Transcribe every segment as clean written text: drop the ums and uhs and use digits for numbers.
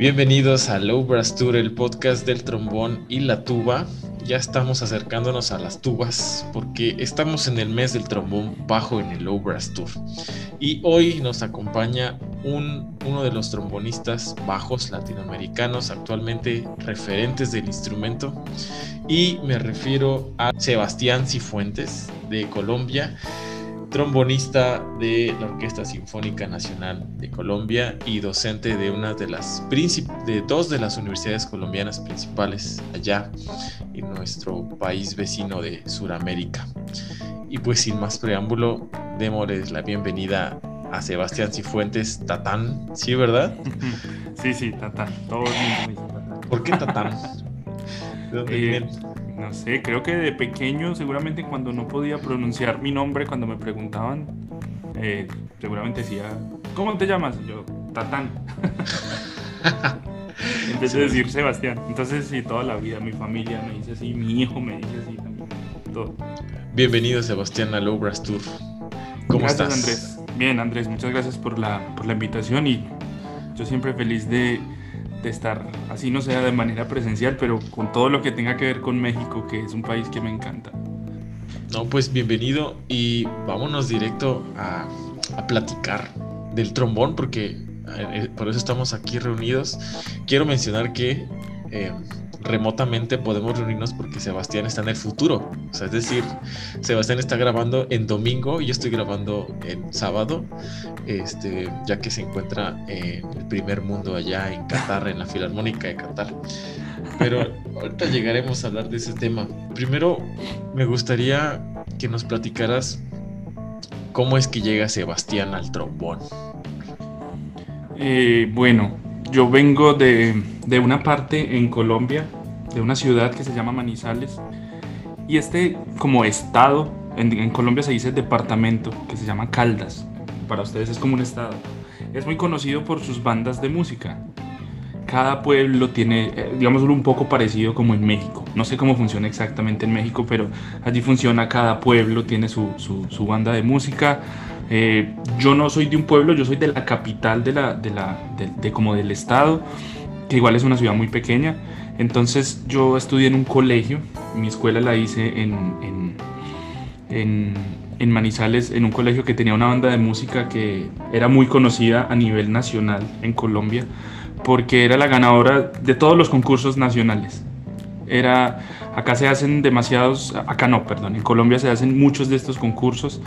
Bienvenidos a Low Brass Tour, el podcast del trombón y la tuba. Ya estamos acercándonos a las tubas porque estamos en el mes del trombón bajo en el Low Brass Tour. Y hoy nos acompaña uno de los trombonistas bajos latinoamericanos actualmente referentes del instrumento. Y me refiero a Sebastián Cifuentes de Colombia, trombonista de la Orquesta Sinfónica Nacional de Colombia y docente de dos de las universidades colombianas principales allá en nuestro país vecino de Sudamérica. Y pues sin más preámbulo, démosles la bienvenida a Sebastián Cifuentes, Tatán, ¿sí, verdad? Sí, Tatán, todo el mundo me dice Tatán. ¿Por qué Tatán? ¿De dónde viene? No sé, creo que de pequeño, seguramente cuando no podía pronunciar mi nombre, cuando me preguntaban, seguramente decía, ¿cómo te llamas? Y yo, Tatán. En vez de decir Sebastián. Entonces, sí, toda la vida mi familia me dice así, mi hijo me dice así también, todo. Bienvenido, Sebastián, a Low Brass Tour. ¿Cómo Gracias, estás? Andrés. Bien, Andrés, muchas gracias por la invitación y yo siempre feliz de estar, así no sea de manera presencial, pero con todo lo que tenga que ver con México, que es un país que me encanta. No, pues bienvenido y vámonos directo a platicar del trombón porque por eso estamos aquí reunidos. Quiero mencionar que remotamente podemos reunirnos porque Sebastián está en el futuro. O sea, es decir, Sebastián está grabando en domingo y yo estoy grabando en sábado, ya que se encuentra en el primer mundo allá en Qatar, en la Filarmónica de Qatar. Pero ahorita llegaremos a hablar de ese tema. Primero, me gustaría que nos platicaras cómo es que llega Sebastián al trombón. Bueno, yo vengo de una parte en Colombia, de una ciudad que se llama Manizales, y como estado, en Colombia se dice departamento, que se llama Caldas, para ustedes es como un estado, es muy conocido por sus bandas de música. Cada pueblo tiene, digamos, un poco parecido como en México. No sé cómo funciona exactamente en México, pero allí funciona, cada pueblo tiene su banda de música. Yo no soy de un pueblo, yo soy de la capital como del estado, que igual es una ciudad muy pequeña. Entonces yo estudié en un colegio, mi escuela la hice en Manizales, en un colegio que tenía una banda de música que era muy conocida a nivel nacional en Colombia, porque era la ganadora de todos los concursos nacionales. Acá se hacen demasiados, acá no, perdón, en Colombia se hacen muchos de estos concursos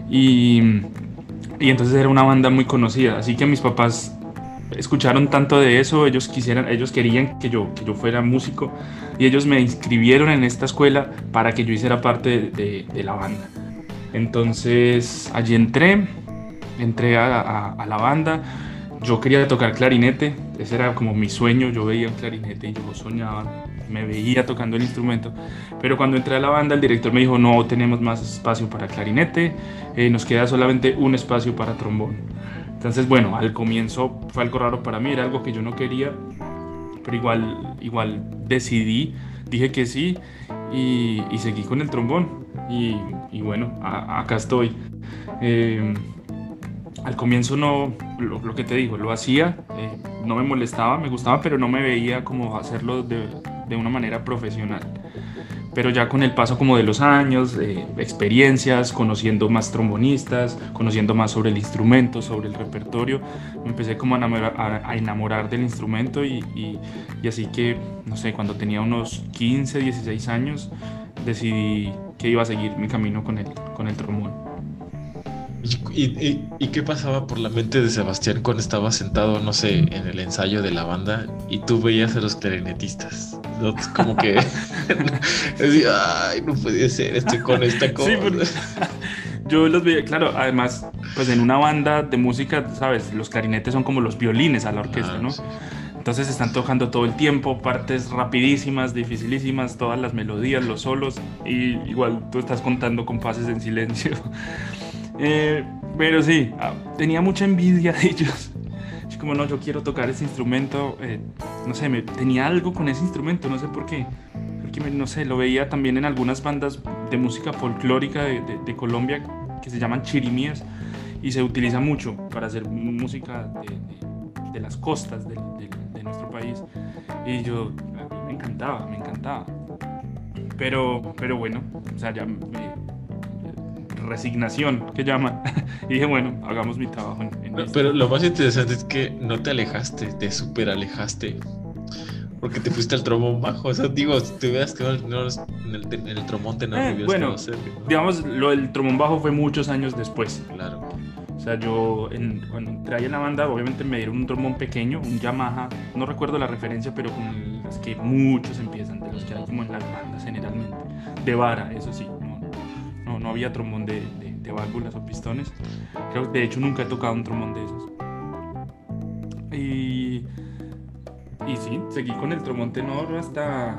y entonces era una banda muy conocida, así que mis papás escucharon tanto de eso, ellos querían que yo fuera músico y ellos me inscribieron en esta escuela para que yo hiciera parte de la banda. Entonces allí entré a la banda. Yo quería tocar clarinete, ese era como mi sueño, yo veía un clarinete y yo soñaba, me veía tocando el instrumento, pero cuando entré a la banda el director me dijo, no tenemos más espacio para clarinete, nos queda solamente un espacio para trombón. Entonces, bueno, al comienzo fue algo raro para mí, era algo que yo no quería, pero igual dije que sí y seguí con el trombón y bueno, acá estoy. Eh, Al comienzo no, lo que te digo, lo hacía, no me molestaba, me gustaba, pero no me veía como hacerlo de una manera profesional. Pero ya con el paso como de los años, experiencias, conociendo más trombonistas, conociendo más sobre el instrumento, sobre el repertorio, me empecé como a enamorar del instrumento y así que, no sé, cuando tenía unos 15, 16 años, decidí que iba a seguir mi camino con el trombón. ¿Y qué pasaba por la mente de Sebastián cuando estaba sentado, no sé, en el ensayo de la banda y tú veías a los clarinetistas? ¿No? Como que decía, ay, no puede ser, estoy con esta cosa. Sí, yo los veía, claro, además, pues en una banda de música, ¿sabes? Los clarinetes son como los violines a la orquesta, Claro, ¿no? sí. Entonces están tocando todo el tiempo, partes rapidísimas, dificilísimas, todas las melodías, los solos, y igual tú estás contando compases en silencio. Eh, pero sí, tenía mucha envidia de ellos. Yo como no, yo quiero tocar ese instrumento, no sé, tenía algo con ese instrumento, no sé por qué. Porque no sé, lo veía también en algunas bandas de música folclórica de Colombia que se llaman chirimías y se utiliza mucho para hacer música de las costas de nuestro país. Y yo, a mí me encantaba. Pero bueno, o sea, ya resignación, que llaman. Y dije, bueno, hagamos mi trabajo en esto. Pero lo más interesante es que no te alejaste, te super alejaste. Porque te fuiste al trombón bajo. O sea, digo, si te hubieras quedado en el trombón tenor, lo hubieras Bueno, quedado cerca, ¿no? digamos, lo del trombón bajo fue muchos años después. Claro. O sea, yo cuando entré ahí en la banda, obviamente me dieron un trombón pequeño, un Yamaha, no recuerdo la referencia, pero con las que muchos empiezan, de los que hay como en las bandas generalmente, de vara, eso sí, no había trombón de válvulas o pistones. Creo que de hecho nunca he tocado un trombón de esos. Y sí, seguí con el trombón tenor hasta,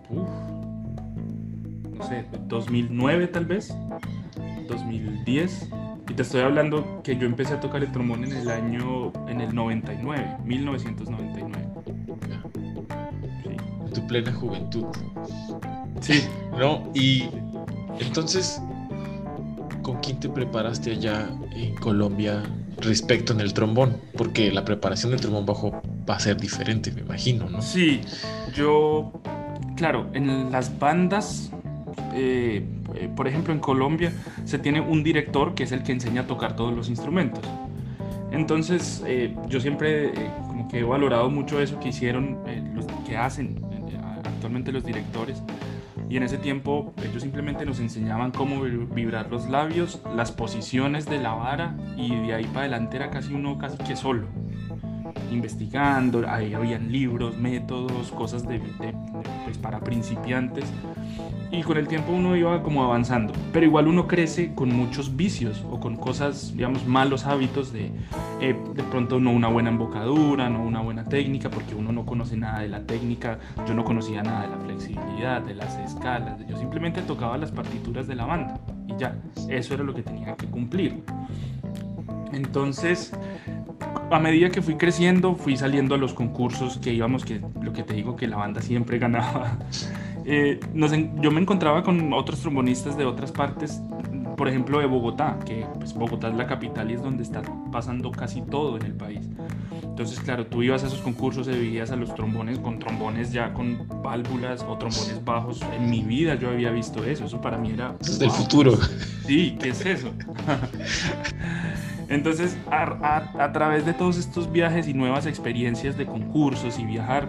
no sé, 2009 tal vez, 2010. Y te estoy hablando que yo empecé a tocar el trombón en el 99, 1999. Sí. En tu plena juventud. Sí. ¿No? Y entonces, ¿con quién te preparaste allá en Colombia respecto en el trombón? Porque la preparación del trombón bajo va a ser diferente, me imagino, ¿no? Sí, claro, en las bandas, por ejemplo en Colombia, se tiene un director que es el que enseña a tocar todos los instrumentos. Entonces, yo siempre como que he valorado mucho eso que hicieron, los que hacen actualmente los directores. Y en ese tiempo ellos simplemente nos enseñaban cómo vibrar los labios, las posiciones de la vara, y de ahí para adelante era casi que solo, investigando. Ahí habían libros, métodos, cosas pues para principiantes, y con el tiempo uno iba como avanzando, pero igual uno crece con muchos vicios o con cosas, digamos, malos hábitos de pronto no una buena embocadura, no una buena técnica, porque uno no conoce nada de la técnica. Yo no conocía nada de la flexibilidad, de las escalas, yo simplemente tocaba las partituras de la banda y ya, eso era lo que tenía que cumplir. Entonces, a medida que fui creciendo, fui saliendo a los concursos que íbamos, que lo que te digo, que la banda siempre ganaba. Yo me encontraba con otros trombonistas de otras partes, por ejemplo de Bogotá, que pues, Bogotá es la capital y es donde está pasando casi todo en el país. Entonces, claro, tú ibas a esos concursos y veías a los trombones con trombones ya con válvulas o trombones bajos. En mi vida yo había visto eso para mí era... Eso es del futuro. Sí, ¿qué es eso? Entonces, a través de todos estos viajes y nuevas experiencias de concursos y viajar,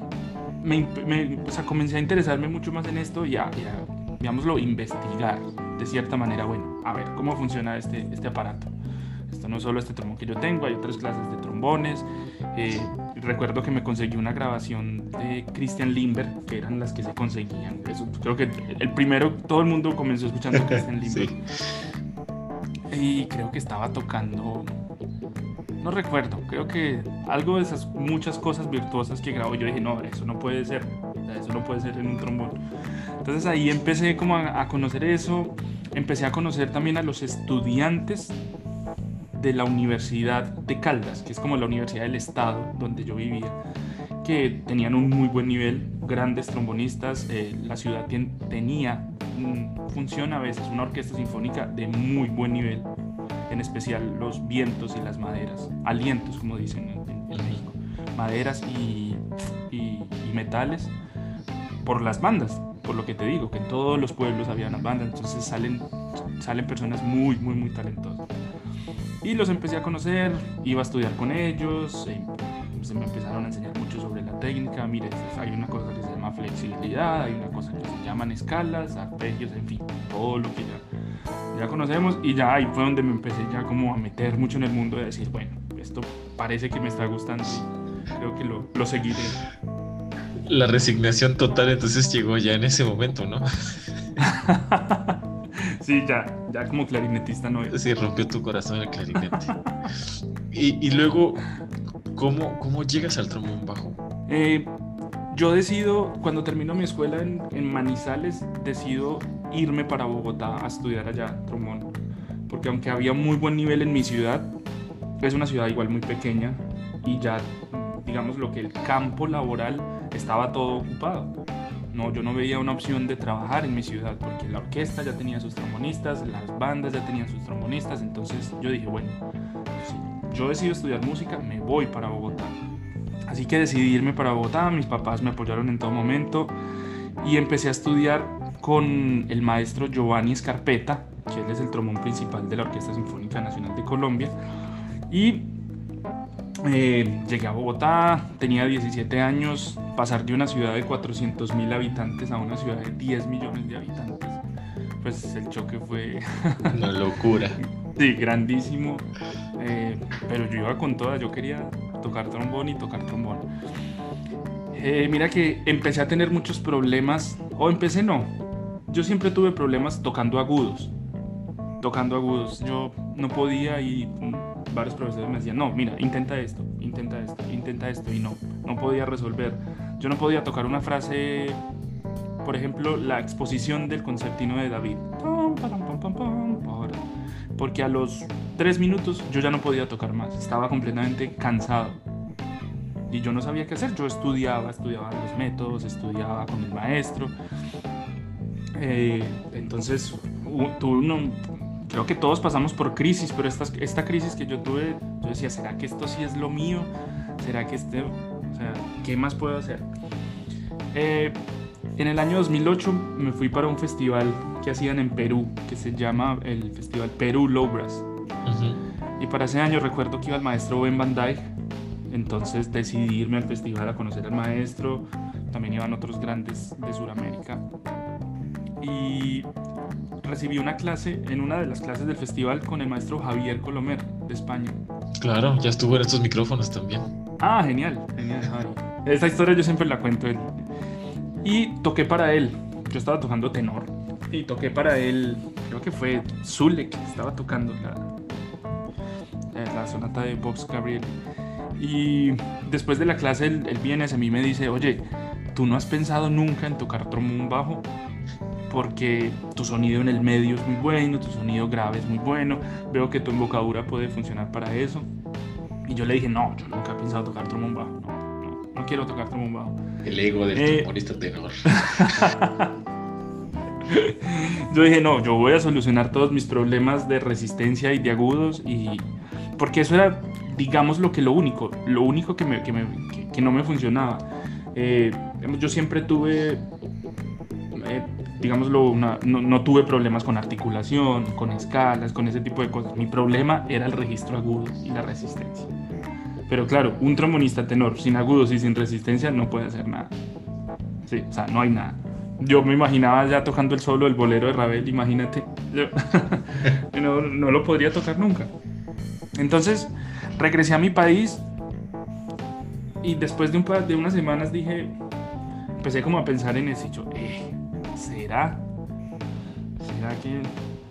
o sea, comencé a interesarme mucho más en esto y digámoslo, investigar de cierta manera. Bueno, a ver, ¿cómo funciona este aparato? Esto no es solo este trombón que yo tengo, hay otras clases de trombones. Recuerdo que me conseguí una grabación de Christian Lindberg, que eran las que se conseguían. Eso, creo que el primero, todo el mundo comenzó escuchando Christian Lindberg. Sí. Y creo que estaba tocando, no recuerdo, creo que algo de esas muchas cosas virtuosas que grabó. Yo dije, no, eso no puede ser, eso no puede ser en un trombón. Entonces ahí empecé como a conocer eso. Empecé a conocer también a los estudiantes de la Universidad de Caldas, que es como la universidad del estado donde yo vivía, que tenían un muy buen nivel, grandes trombonistas. La ciudad funciona a veces una orquesta sinfónica de muy buen nivel, en especial los vientos y las maderas, alientos como dicen en México, maderas y metales, por las bandas, por lo que te digo, que en todos los pueblos había una banda. Entonces salen personas muy, muy, muy talentosas. Y los empecé a conocer, iba a estudiar con ellos, se me empezaron a enseñar mucho sobre la técnica. Mire, hay una cosa que se llama flexibilidad, hay una cosa que se llaman escalas, arpegios, en fin, todo lo que ya conocemos. Y ya ahí fue donde me empecé ya como a meter mucho en el mundo de decir, bueno, esto parece que me está gustando y creo que lo seguiré. La resignación total entonces llegó ya en ese momento, ¿no? Sí, ya como clarinetista no es. Sí, rompió tu corazón el clarinete. Y luego, ¿cómo llegas al trombón bajo? Yo decido, cuando termino mi escuela en Manizales, decido irme para Bogotá a estudiar allá trombón. Porque aunque había muy buen nivel en mi ciudad, es una ciudad igual muy pequeña y ya, digamos, lo que el campo laboral estaba todo ocupado. No, yo no veía una opción de trabajar en mi ciudad porque la orquesta ya tenía sus trombonistas, las bandas ya tenían sus trombonistas. Entonces yo dije, bueno, si yo decido estudiar música, me voy para Bogotá Así que decidí irme para Bogotá, mis papás me apoyaron en todo momento y empecé a estudiar con el maestro Giovanni Scarpetta, que él es el trombón principal de la Orquesta Sinfónica Nacional de Colombia. Y llegué a Bogotá, tenía 17 años, pasar de una ciudad de 400.000 habitantes a una ciudad de 10 millones de habitantes, pues el choque fue una locura. Sí, grandísimo, pero yo iba con toda, yo quería tocar trombón y tocar trombón. Mira que empecé a tener muchos problemas, yo siempre tuve problemas tocando agudos, yo no podía y varios profesores me decían, no, mira, intenta esto, y no podía resolver. Yo no podía tocar una frase, por ejemplo, la exposición del concertino de David, porque a los 3 minutos yo ya no podía tocar más, estaba completamente cansado y yo no sabía qué hacer. Yo estudiaba los métodos, estudiaba con el maestro, entonces creo que todos pasamos por crisis, pero esta crisis que yo tuve, yo decía, ¿será que esto sí es lo mío? ¿Será que qué más puedo hacer? En el año 2008 me fui para un festival que hacían en Perú, que se llama el Festival Perú Low Brass. Y para ese año recuerdo que iba el maestro Ben Van Dyke, entonces decidí irme al festival a conocer al maestro, también iban otros grandes de Sudamérica. Y recibí una clase, en una de las clases del festival, con el maestro Javier Colomer, de España. Claro, ya estuvo en estos micrófonos también. Ah, genial, Javi. Esta historia yo siempre la cuento. Y toqué para él, yo estaba tocando tenor, y toqué para él, creo que fue Zulek, estaba tocando la sonata de Box Gabriel. Y después de la clase, él viene hacia mí y me dice, oye, ¿tú no has pensado nunca en tocar trombón bajo? Porque tu sonido en el medio es muy bueno, tu sonido grave es muy bueno, veo que tu embocadura puede funcionar para eso. Y yo le dije, no, yo nunca he pensado tocar trombón bajo, no quiero tocar trombón bajo. El ego del trombonista tenor. Yo dije, no, yo voy a solucionar todos mis problemas de resistencia y de agudos, porque eso era, digamos, lo único que no me funcionaba. Yo siempre tuve, digámoslo, no tuve problemas con articulación, con escalas, con ese tipo de cosas. Mi problema era el registro agudo y la resistencia. Pero claro, un trombonista tenor sin agudos y sin resistencia no puede hacer nada. Sí, o sea, no hay nada. Yo me imaginaba ya tocando el solo del bolero de Ravel, imagínate. No lo podría tocar nunca. Entonces, regresé a mi país y después de unas semanas empecé como a pensar en eso y yo, ¿será que...?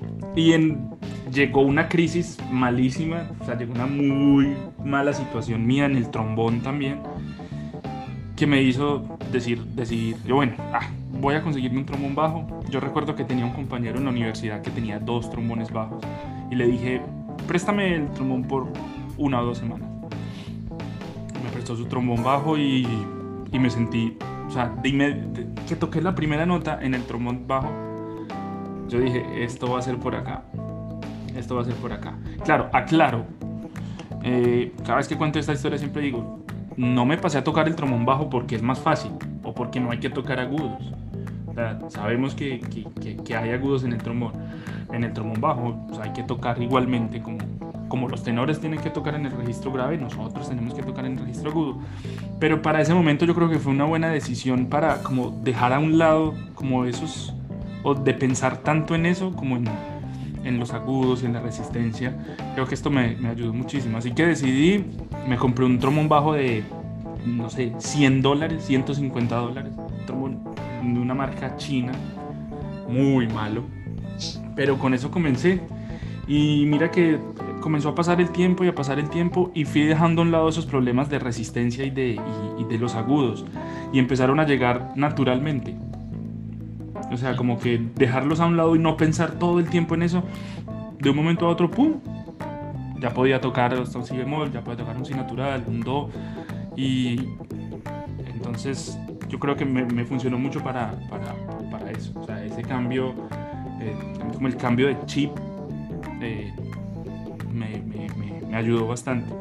Llegó una crisis malísima, o sea, llegó una muy mala situación mía en el trombón también, que me hizo decidir, yo voy a conseguirme un trombón bajo. Yo recuerdo que tenía un compañero en la universidad que tenía 2 trombones bajos y le dije, préstame el trombón por 1 o 2 semanas. Me prestó su trombón bajo y me sentí, o sea, que toqué la primera nota en el trombón bajo, yo dije, esto va a ser por acá. Claro, aclaro, cada vez que cuento esta historia siempre digo, no me pasé a tocar el trombón bajo porque es más fácil o porque no hay que tocar agudos. O sea, sabemos que hay agudos en el trombón bajo, o sea, hay que tocar igualmente como los tenores tienen que tocar en el registro grave, nosotros tenemos que tocar en el registro agudo. Pero para ese momento yo creo que fue una buena decisión para como dejar a un lado como esos, o de pensar tanto en eso como en los agudos y en la resistencia. Creo que esto me ayudó muchísimo, así que me compré un trombón bajo de, no sé, $100, $150, un trombón de una marca china, muy malo, pero con eso comencé. Y mira que comenzó a pasar el tiempo y fui dejando a un lado esos problemas de resistencia y de los agudos, y empezaron a llegar naturalmente. O sea, como que dejarlos a un lado y no pensar todo el tiempo en eso, de un momento a otro, ¡pum!, ya podía tocar hasta un si bemol, ya podía tocar un si natural, un do, y entonces yo creo que me funcionó mucho para eso. O sea, ese cambio, como el cambio de chip, me ayudó bastante.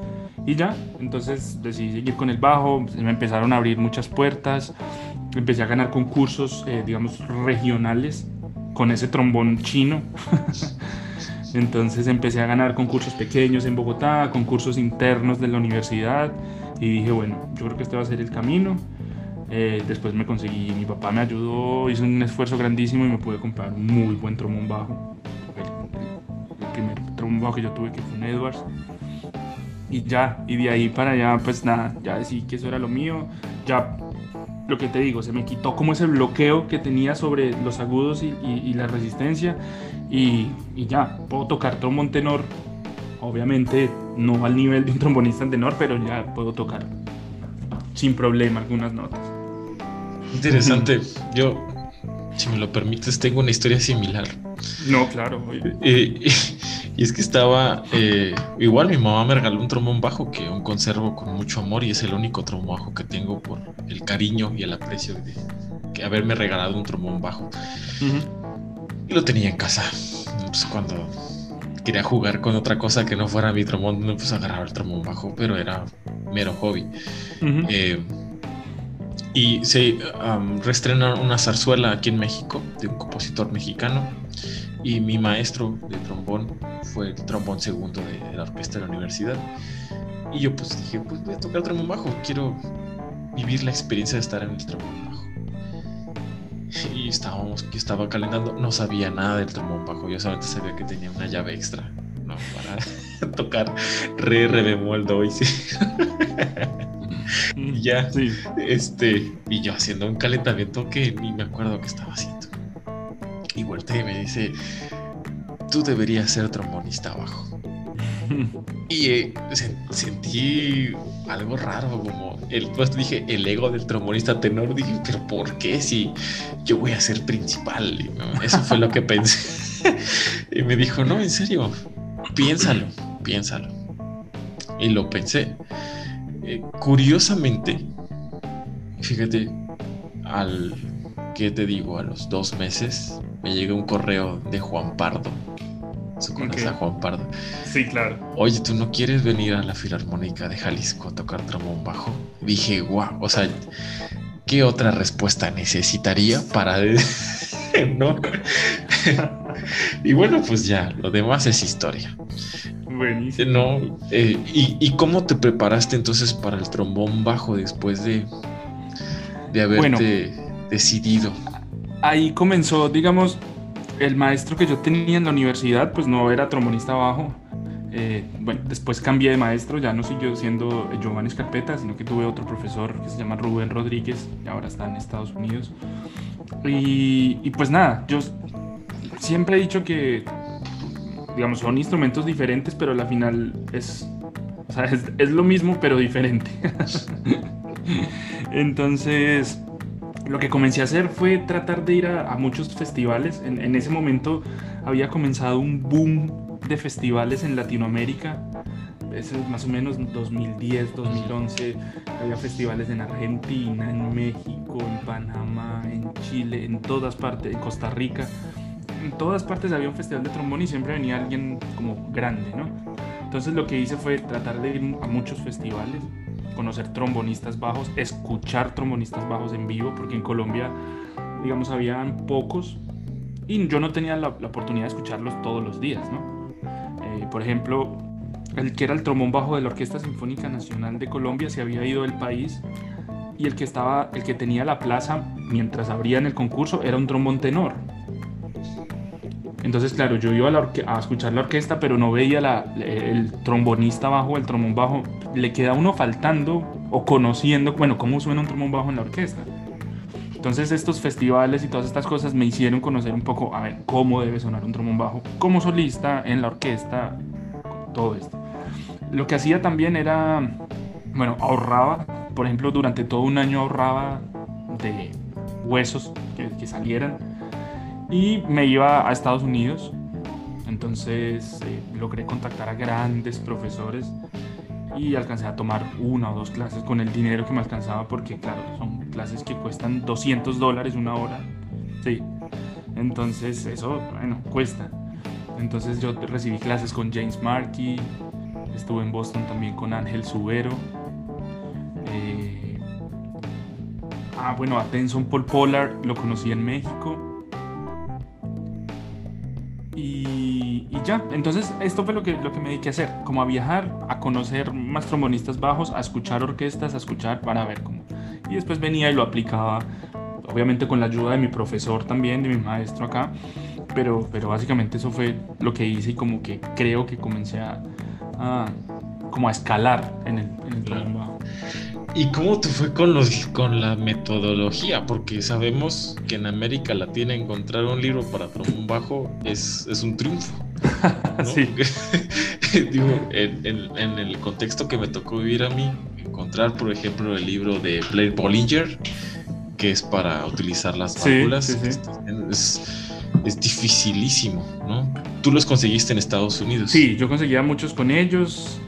Y ya, entonces decidí seguir con el bajo, me empezaron a abrir muchas puertas, empecé a ganar concursos, digamos, regionales con ese trombón chino. Entonces empecé a ganar concursos pequeños en Bogotá, concursos internos de la universidad y dije, bueno, yo creo que este va a ser el camino. Después me conseguí, mi papá me ayudó, hizo un esfuerzo grandísimo y me pude comprar un muy buen trombón bajo. El primer trombón bajo que yo tuve, que fue un Edwards. Y ya, y de ahí para allá, pues nada, ya decidí que eso era lo mío. Ya, lo que te digo, se me quitó como ese bloqueo que tenía sobre los agudos y la resistencia. Y ya, puedo tocar trombón tenor. Obviamente no al nivel de un trombonista tenor, pero ya puedo tocar sin problema algunas notas. Interesante. Yo, si me lo permites, tengo una historia similar. No, claro. Y es que estaba, igual mi mamá me regaló un trombón bajo que aún conservo con mucho amor y es el único trombón bajo que tengo por el cariño y el aprecio de que haberme regalado un trombón bajo. Y lo tenía en casa. Pues cuando quería jugar con otra cosa que no fuera mi trombón, me puse a agarrar el trombón bajo, pero era mero hobby. Y se reestrena una zarzuela aquí en México de un compositor mexicano y mi maestro de trombón fue el trombón segundo de la orquesta de la universidad y yo pues dije, pues voy a tocar trombón bajo, quiero vivir la experiencia de estar en el trombón bajo. Y yo estaba calentando, no sabía nada del trombón bajo, yo solamente sabía que tenía una llave extra, ¿no? Para tocar re bemol, do y si. Y ya, sí. Y yo haciendo un calentamiento que ni me acuerdo qué estaba haciendo. Y volteé y me dice, tú deberías ser trombonista bajo. Y sentí algo raro, como pues dije, el ego del trombonista tenor. Dije, pero ¿por qué si yo voy a ser principal? Y, ¿no? Eso fue lo que pensé. Y me dijo, no, en serio, piénsalo. Y lo pensé. Curiosamente, fíjate, ¿qué te digo? A los 2 meses me llegó un correo de Juan Pardo. ¿Se conoce a Juan Pardo? Sí, claro. Oye, ¿tú no quieres venir a la Filarmónica de Jalisco a tocar trombón bajo? Dije, guau, o sea, ¿qué otra respuesta necesitaría para no? Y bueno, pues ya, lo demás es historia. Buenísimo. No, ¿y cómo te preparaste entonces para el trombón bajo después de haberte decidido? Ahí comenzó, digamos, el maestro que yo tenía en la universidad, pues no era trombonista bajo. Bueno, después cambié de maestro, ya no siguió siendo Giovanni Scarpetta, sino que tuve otro profesor que se llama Rubén Rodríguez, y ahora está en Estados Unidos. Y pues nada, yo siempre he dicho que, digamos, son instrumentos diferentes, pero al final es lo mismo, pero diferente. Entonces, lo que comencé a hacer fue tratar de ir a muchos festivales. En ese momento había comenzado un boom de festivales en Latinoamérica. Es más o menos 2010, 2011. Había festivales en Argentina, en México, en Panamá, en Chile, en todas partes, en Costa Rica. En todas partes había un festival de trombón y siempre venía alguien como grande, ¿no? Entonces lo que hice fue tratar de ir a muchos festivales, conocer trombonistas bajos, escuchar trombonistas bajos en vivo, porque en Colombia, digamos, habían pocos y yo no tenía la oportunidad de escucharlos todos los días, ¿no? Por ejemplo, el que era el trombón bajo de la Orquesta Sinfónica Nacional de Colombia se había ido del país y el que tenía la plaza mientras abrían el concurso era un trombón tenor. Entonces, claro, yo iba a escuchar la orquesta, pero no veía el trombonista bajo, el trombón bajo. Le queda a uno faltando o conociendo, bueno, cómo suena un trombón bajo en la orquesta. Entonces, estos festivales y todas estas cosas me hicieron conocer un poco, a ver, cómo debe sonar un trombón bajo como solista, en la orquesta, todo esto. Lo que hacía también era, bueno, ahorraba. Por ejemplo, durante todo un año ahorraba de huesos que salieran. Y me iba a Estados Unidos. Entonces logré contactar a grandes profesores y alcancé a tomar 1 o 2 clases con el dinero que me alcanzaba, porque claro, son clases que cuestan $200 una hora. Sí. Entonces eso, bueno, cuesta. Entonces yo recibí clases con James Markey, estuve en Boston también con Ángel Subero. Bueno, a Tenson Paul Pollard lo conocí en México. Y ya, entonces esto fue lo que me dediqué a hacer, como a viajar, a conocer más trombonistas bajos, a escuchar orquestas, a escuchar para ver cómo. Y después venía y lo aplicaba, obviamente con la ayuda de mi profesor también, de mi maestro acá, pero básicamente eso fue lo que hice y como que creo que comencé como a escalar en el trombón bajo. ¿Y cómo te fue con la metodología? Porque sabemos que en América Latina encontrar un libro para trombón bajo es un triunfo, ¿no? Sí. Digo, en el contexto que me tocó vivir a mí, encontrar, por ejemplo, el libro de Blair Bollinger, que es para utilizar las válvulas, sí. Es dificilísimo, ¿no? ¿Tú los conseguiste en Estados Unidos? Sí, yo conseguía muchos con ellos.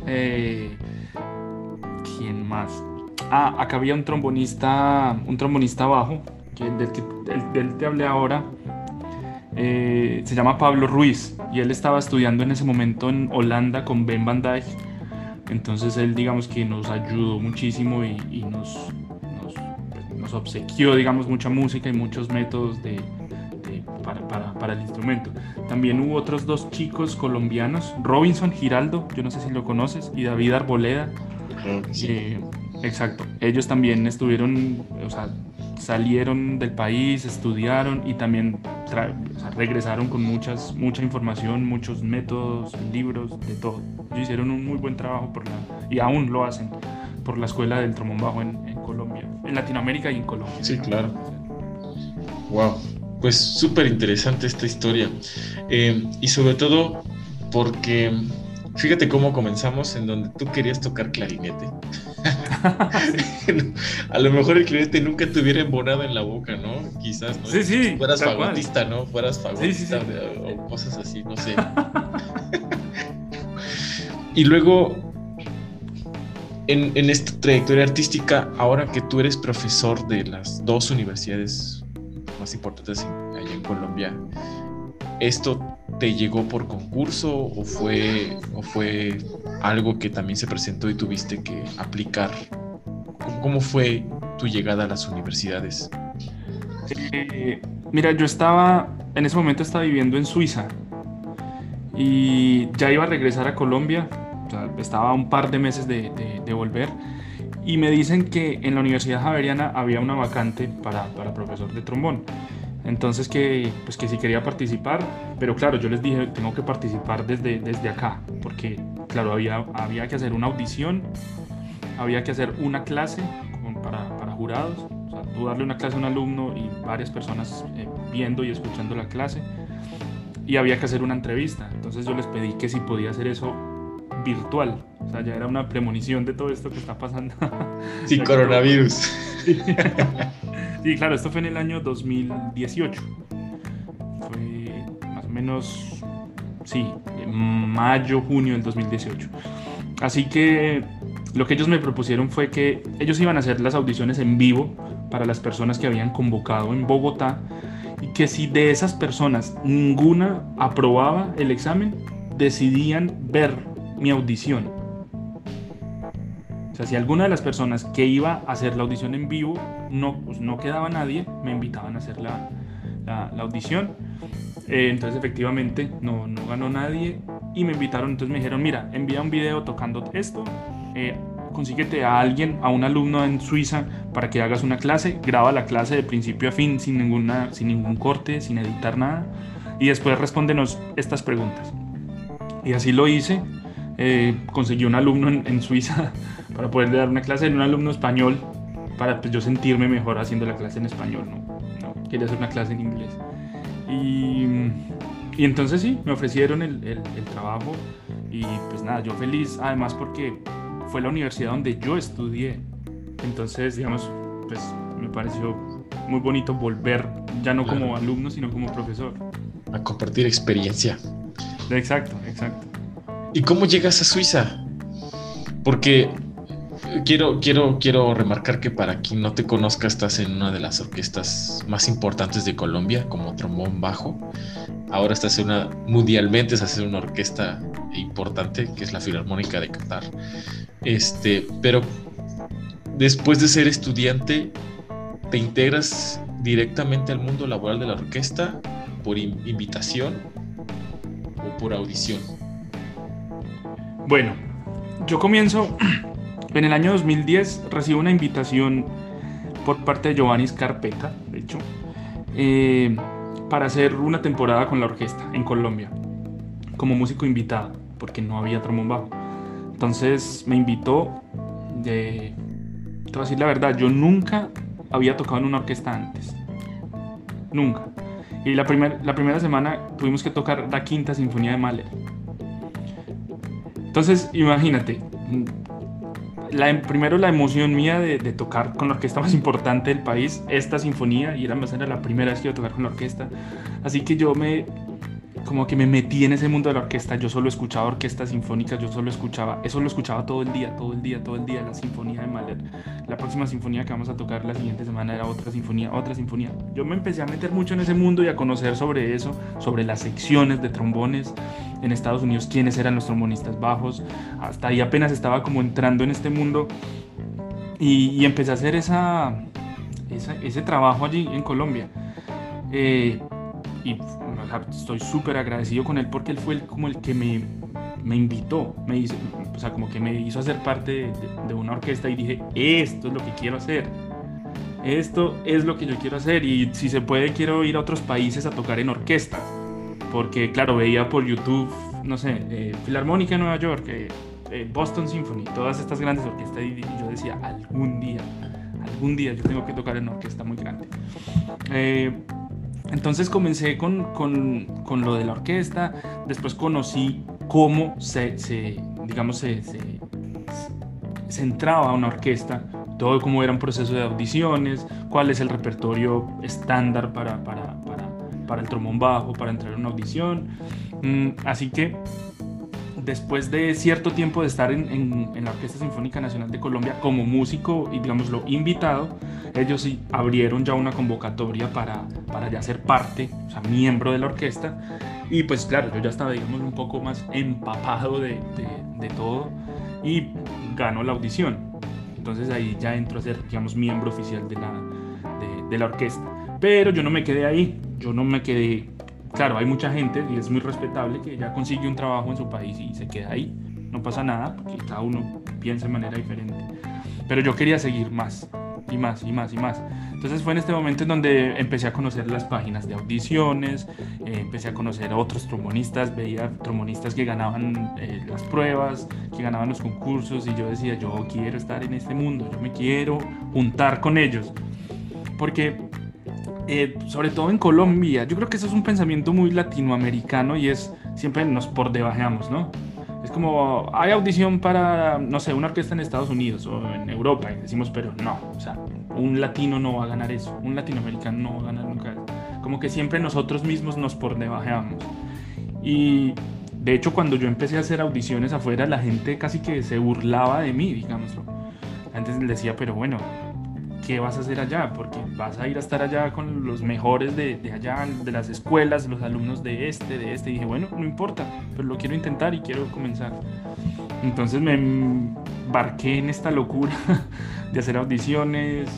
¿Quién más? Acá había un trombonista bajo, del te hablé ahora. Se llama Pablo Ruiz y él estaba estudiando en ese momento en Holanda con Ben Van Dijk. Entonces él, digamos que nos ayudó muchísimo y nos obsequió, digamos, mucha música y muchos métodos para el instrumento. También hubo otros dos chicos colombianos, Robinson Giraldo, yo no sé si lo conoces, y David Arboleda. Sí. Exacto, ellos también estuvieron, o sea, salieron del país, estudiaron y también regresaron con mucha información, muchos métodos, libros, de todo. Ellos hicieron un muy buen trabajo y aún lo hacen por la escuela del trombón bajo en Colombia, en Latinoamérica y en Colombia. Sí, claro. Wow, pues súper interesante esta historia. Y sobre todo porque fíjate cómo comenzamos en donde tú querías tocar clarinete. A lo mejor el clarinete nunca te hubiera embonado en la boca, ¿no? Quizás, ¿no? Sí, fueras fagotista, ¿no? Fueras fagotista, sí. O cosas así, no sé. Y luego, en esta trayectoria artística, ahora que tú eres profesor de las dos universidades más importantes allá en Colombia, ¿esto te llegó por concurso o fue algo que también se presentó y tuviste que aplicar? ¿Cómo fue tu llegada a las universidades? Mira, yo en ese momento estaba viviendo en Suiza y ya iba a regresar a Colombia, o sea, estaba a un par de meses de volver, y me dicen que en la Universidad Javeriana había una vacante para profesor de trombón. Entonces que si quería participar, pero claro, yo les dije, tengo que participar desde acá, porque claro, había que hacer una audición, había que hacer una clase para jurados, o sea, tú darle una clase a un alumno y varias personas viendo y escuchando la clase, y había que hacer una entrevista. Entonces yo les pedí que si podía hacer eso virtual, o sea, ya era una premonición de todo esto que está pasando. Sí, coronavirus. Sí, claro, esto fue en el año 2018. Fue más o menos, sí, mayo, junio del 2018. Así que lo que ellos me propusieron fue que ellos iban a hacer las audiciones en vivo para las personas que habían convocado en Bogotá, y que si de esas personas ninguna aprobaba el examen, decidían ver mi audición. O sea, si alguna de las personas que iba a hacer la audición en vivo no quedaba nadie, me invitaban a hacer la audición. Entonces efectivamente no ganó nadie y me invitaron. Entonces me dijeron, mira, envía un video tocando esto, consíguete a alguien, a un alumno en Suiza para que hagas una clase, graba la clase de principio a fin sin ningún corte, sin editar nada, y después respóndenos estas preguntas. Y así lo hice. Conseguí un alumno en Suiza para poderle dar una clase, un alumno español, para yo sentirme mejor haciendo la clase en español, no quería hacer una clase en inglés. Y entonces sí, me ofrecieron el trabajo, y pues nada, yo feliz, además porque fue la universidad donde yo estudié. Entonces, digamos, pues me pareció muy bonito volver, ya no como alumno, sino como profesor. A compartir experiencia. Exacto. ¿Y cómo llegas a Suiza? Porque quiero remarcar que para quien no te conozca, estás en una de las orquestas más importantes de Colombia como trombón bajo. Ahora estás mundialmente estás en una orquesta e importante, que es la Filarmónica de Qatar. Pero después de ser estudiante, ¿te integras directamente al mundo laboral de la orquesta por invitación o por audición? Bueno, yo comienzo en el año 2010, recibo una invitación por parte de Giovanni Scarpetta, de hecho, para hacer una temporada con la orquesta en Colombia, como músico invitado, porque no había trombón bajo. Entonces me invitó, te voy a decir la verdad, yo nunca había tocado en una orquesta antes, nunca. Y la primera semana tuvimos que tocar la Quinta Sinfonía de Mahler. Entonces, imagínate, primero la emoción mía de tocar con la orquesta más importante del país, esta sinfonía, y era la primera vez que iba a tocar con la orquesta. Así que yo como que me metí en ese mundo de la orquesta. Yo solo escuchaba orquestas sinfónicas, eso lo escuchaba todo el día, la sinfonía de Mahler. La próxima sinfonía que vamos a tocar la siguiente semana era otra sinfonía. Yo me empecé a meter mucho en ese mundo y a conocer sobre eso, sobre las secciones de trombones en Estados Unidos, quiénes eran los trombonistas bajos. Hasta ahí apenas estaba como entrando en este mundo y empecé a hacer ese trabajo allí en Colombia. Y estoy súper agradecido con él porque él fue como el que me invitó, como que me hizo hacer parte de una orquesta y dije, esto es lo que quiero hacer, esto es lo que yo quiero hacer y si se puede quiero ir a otros países a tocar en orquestas, porque claro, veía por YouTube, no sé, Filarmónica de Nueva York, Boston Symphony, todas estas grandes orquestas y yo decía, algún día yo tengo que tocar en una orquesta muy grande. Entonces comencé con lo de la orquesta, después conocí cómo se entraba a una orquesta, todo cómo era un proceso de audiciones, cuál es el repertorio estándar para el trombón bajo, para entrar a una audición. Así que después de cierto tiempo de estar en la Orquesta Sinfónica Nacional de Colombia como músico y digámoslo invitado, ellos sí abrieron ya una convocatoria para ya ser parte, o sea, miembro de la orquesta. Y pues claro, yo ya estaba, digamos, un poco más empapado de todo y ganó la audición. Entonces ahí ya entro a ser, digamos, miembro oficial de la orquesta. Pero yo no me quedé ahí, claro, hay mucha gente y es muy respetable que ya consigue un trabajo en su país y se queda ahí. No pasa nada porque cada uno piensa de manera diferente. Pero yo quería seguir más y más y más y más. Entonces fue en este momento en donde empecé a conocer las páginas de audiciones, empecé a conocer a otros trombonistas, veía trombonistas que ganaban las pruebas, que ganaban los concursos y yo decía, yo quiero estar en este mundo, yo me quiero juntar con ellos. Porque sobre todo en Colombia, yo creo que eso es un pensamiento muy latinoamericano y es siempre nos por debajeamos, ¿no? Es como, hay audición para, no sé, una orquesta en Estados Unidos o en Europa y decimos, pero no, o sea, un latino no va a ganar eso, un latinoamericano no va a ganar nunca eso. Como que siempre nosotros mismos nos por debajeamos. Y de hecho cuando yo empecé a hacer audiciones afuera, la gente casi que se burlaba de mí, digámoslo. La gente decía, pero bueno, ¿qué vas a hacer allá? Porque vas a ir a estar allá con los mejores de allá, de las escuelas, los alumnos de este. Y dije, bueno, no importa, pero lo quiero intentar y quiero comenzar. Entonces me embarqué en esta locura de hacer audiciones,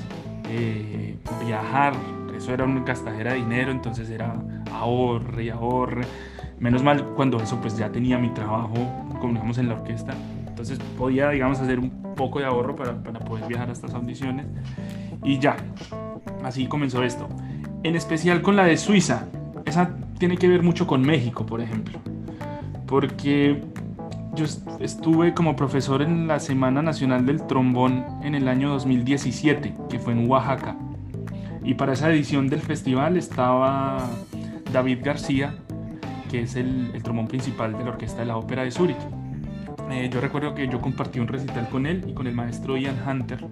viajar. Eso era una gastadera de dinero, entonces era ahorre y ahorre. Menos mal cuando eso pues ya tenía mi trabajo, como digamos en la orquesta. Entonces podía, digamos, hacer un poco de ahorro para poder viajar a estas audiciones. Y ya, así comenzó esto. En especial con la de Suiza. Esa tiene que ver mucho con México, por ejemplo. Porque yo estuve como profesor en la Semana Nacional del Trombón en el año 2017, que fue en Oaxaca. Y para esa edición del festival estaba David García, que es el trombón principal de la orquesta de la Ópera de Zúrich. Yo recuerdo que yo compartí un recital con él y con el maestro Ian Hunter.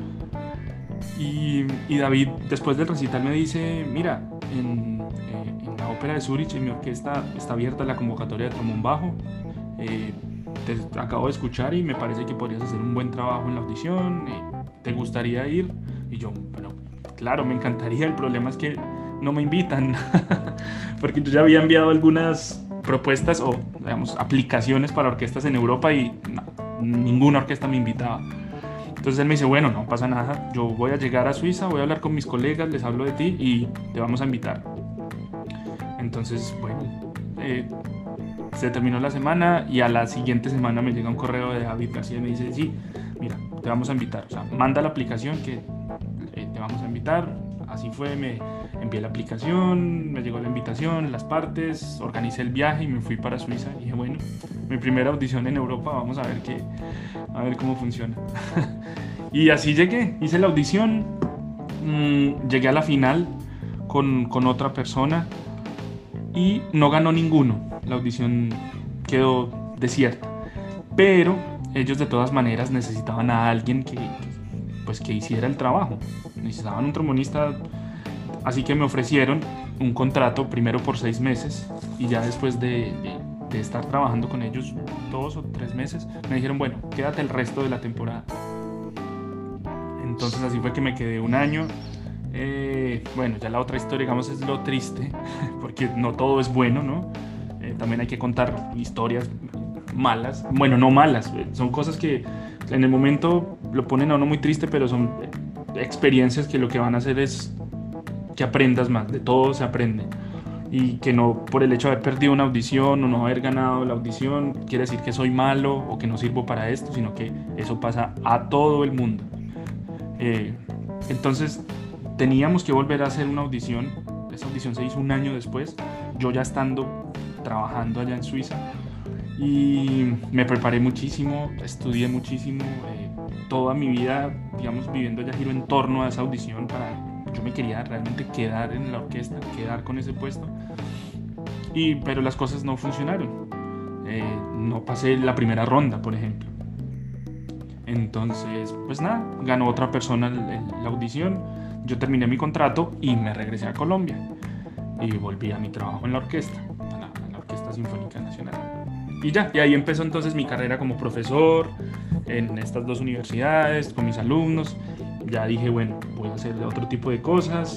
Y David, después del recital, me dice, mira, en la Ópera de Zúrich, en mi orquesta, está abierta la convocatoria de trombón bajo. Te acabo de escuchar y me parece que podrías hacer un buen trabajo en la audición. ¿Te gustaría ir? Y yo, bueno, claro, me encantaría. El problema es que no me invitan. Porque yo ya había enviado algunas propuestas o, digamos, aplicaciones para orquestas en Europa y no, ninguna orquesta me invitaba. Entonces él me dice, bueno, no pasa nada, yo voy a llegar a Suiza, voy a hablar con mis colegas, les hablo de ti y te vamos a invitar. Entonces, bueno, se terminó la semana y a la siguiente semana me llega un correo de David García y me dice, sí, mira, te vamos a invitar, o sea, manda la aplicación que te vamos a invitar. Así fue, me envié la aplicación, me llegó la invitación, las partes, organicé el viaje y me fui para Suiza. Y dije, bueno, mi primera audición en Europa, vamos a ver cómo funciona. Y así llegué, hice la audición, llegué a la final con otra persona y no ganó ninguno. La audición quedó desierta. Pero ellos de todas maneras necesitaban a alguien que hiciera el trabajo. Necesitaban un trombonista, así que me ofrecieron un contrato primero por 6 meses y ya después de estar trabajando con ellos 2 o 3 meses me dijeron, bueno, quédate el resto de la temporada. Entonces así fue que me quedé un año. Bueno, ya la otra historia, digamos, es lo triste, porque no todo es bueno, ¿no? También hay que contar historias malas, bueno, no malas, son cosas que en el momento lo ponen a uno muy triste, pero son experiencias que lo que van a hacer es que aprendas más, de todo se aprende, y que no por el hecho de haber perdido una audición o no haber ganado la audición quiere decir que soy malo o que no sirvo para esto, sino que eso pasa a todo el mundo. Entonces teníamos que volver a hacer una audición. Esa audición se hizo un año después, yo ya estando trabajando allá en Suiza, y me preparé muchísimo, estudié muchísimo, toda mi vida, digamos, viviendo ya giró en torno a esa audición. Yo me quería realmente quedar en la orquesta, quedar con ese puesto, pero las cosas no funcionaron. No pasé la primera ronda, por ejemplo. Entonces, pues nada, ganó otra persona la audición, yo terminé mi contrato y me regresé a Colombia y volví a mi trabajo en la orquesta, a la Orquesta Sinfónica Nacional. Y ahí empezó entonces mi carrera como profesor en estas 2 universidades, con mis alumnos. Ya dije, bueno, voy a hacer otro tipo de cosas.